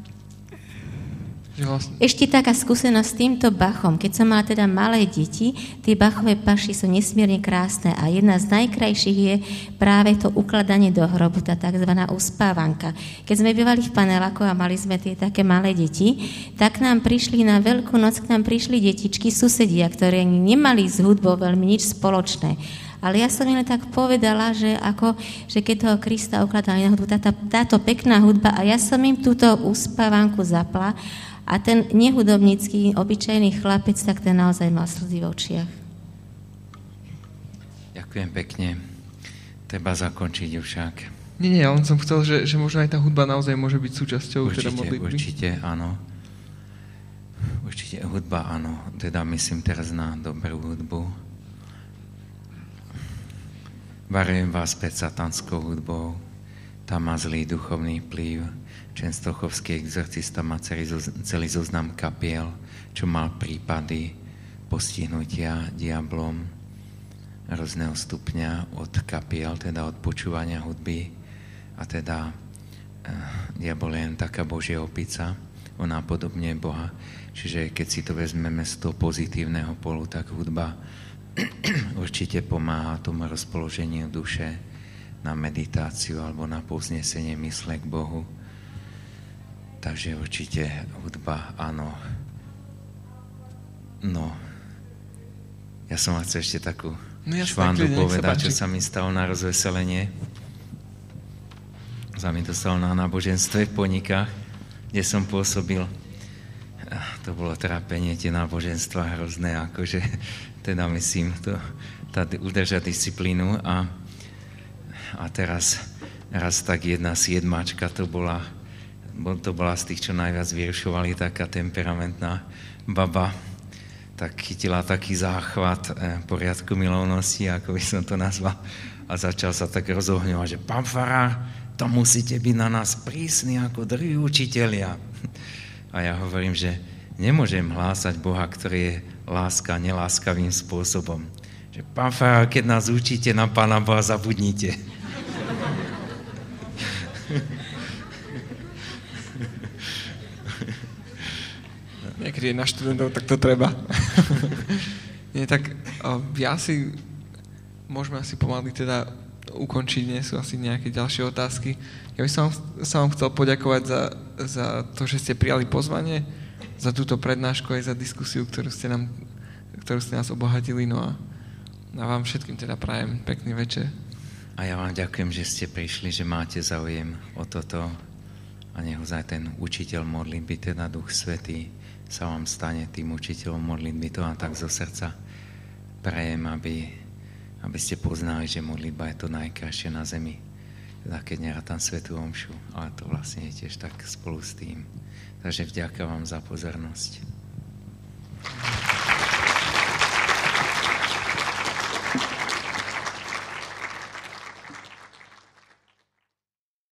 ešte taká skúsenosť s týmto Bachom. Keď som mala teda malé deti, tie Bachové paši sú nesmierne krásne a jedna z najkrajších je práve to ukladanie do hrobu, tá takzvaná uspávanka. Keď sme bývali v paneláku a mali sme tie také malé deti, tak nám prišli na Veľkú noc, k nám prišli detičky, susedia, ktoré nemali s hudbou veľmi nič spoločné. Ale ja som len tak povedala, že keď toho Krista ukladali na hudbu, táto pekná hudba a ja som im túto uspávanku zapla. A ten nehudobnícky, obyčajný chlapec, tak ten naozaj mal slzy v očiach. Ďakujem pekne. Treba zakončiť však. Nie, len som chcel, že možno aj tá hudba naozaj môže byť súčasťou teda modlitby. Určite, áno. Určite hudba, áno. Teda myslím teraz na dobrú hudbu. Varujem vás pred satanskou hudbou. Tá má zlý duchovný vplyv. Čenstochovský exorcista má celý zoznam kapiel, čo mal prípady postihnutia diablom rôzneho stupňa od kapiel, teda od počúvania hudby. A teda diabol je len taká Božia opica, ona podobne Boha. Čiže keď si to vezmeme z toho pozitívneho polu, tak hudba určite pomáha tomu rozpoloženiu duše na meditáciu alebo na povznesenie mysle k Bohu. Takže určite hudba, áno. No, ja som chcel ešte takú švandu povedať, čo sa mi stalo na rozveselenie. Sa mi to stalo na náboženstve v Ponikách, kde som pôsobil. To bolo trápenie, tie náboženstva hrozné, akože, teda myslím, udržať disciplínu a teraz raz tak jedna siedmačka to bola z tých, čo najviac vyrušovali, taká temperamentná baba, tak chytila taký záchvat poriadku milovnosti, ako by som to nazval, a začal sa tak rozohňovať, že pán farár, to musíte byť na nás prísni ako druhí učitelia. A ja hovorím, že nemôžem hlásať Boha, ktorý je láska neláskavým spôsobom. Že pán farár, keď nás učíte na Pána Boha, zabudnite. Niekedy na študentov, tak to treba. Nie, tak ja si môžeme asi pomaly teda ukončiť, nie sú asi nejaké ďalšie otázky. Ja by som sa vám chcel poďakovať za to, že ste prijali pozvanie, za túto prednášku aj za diskusiu, ktorú ste nás obohatili. No a vám všetkým teda prajem pekný večer. A ja vám ďakujem, že ste prišli, že máte záujem o toto a nech ozaj ten učiteľ modlitby, teda Duch Svätý, sa vám stane tým učiteľom modlitby. To vám tak zo srdca prajem, aby ste poznali, že modlitba je to najkrajšie na zemi. Teda keď nerátam svätú omšu, ale to vlastne je tiež tak spolu s tým. Takže vďaka vám za pozornosť.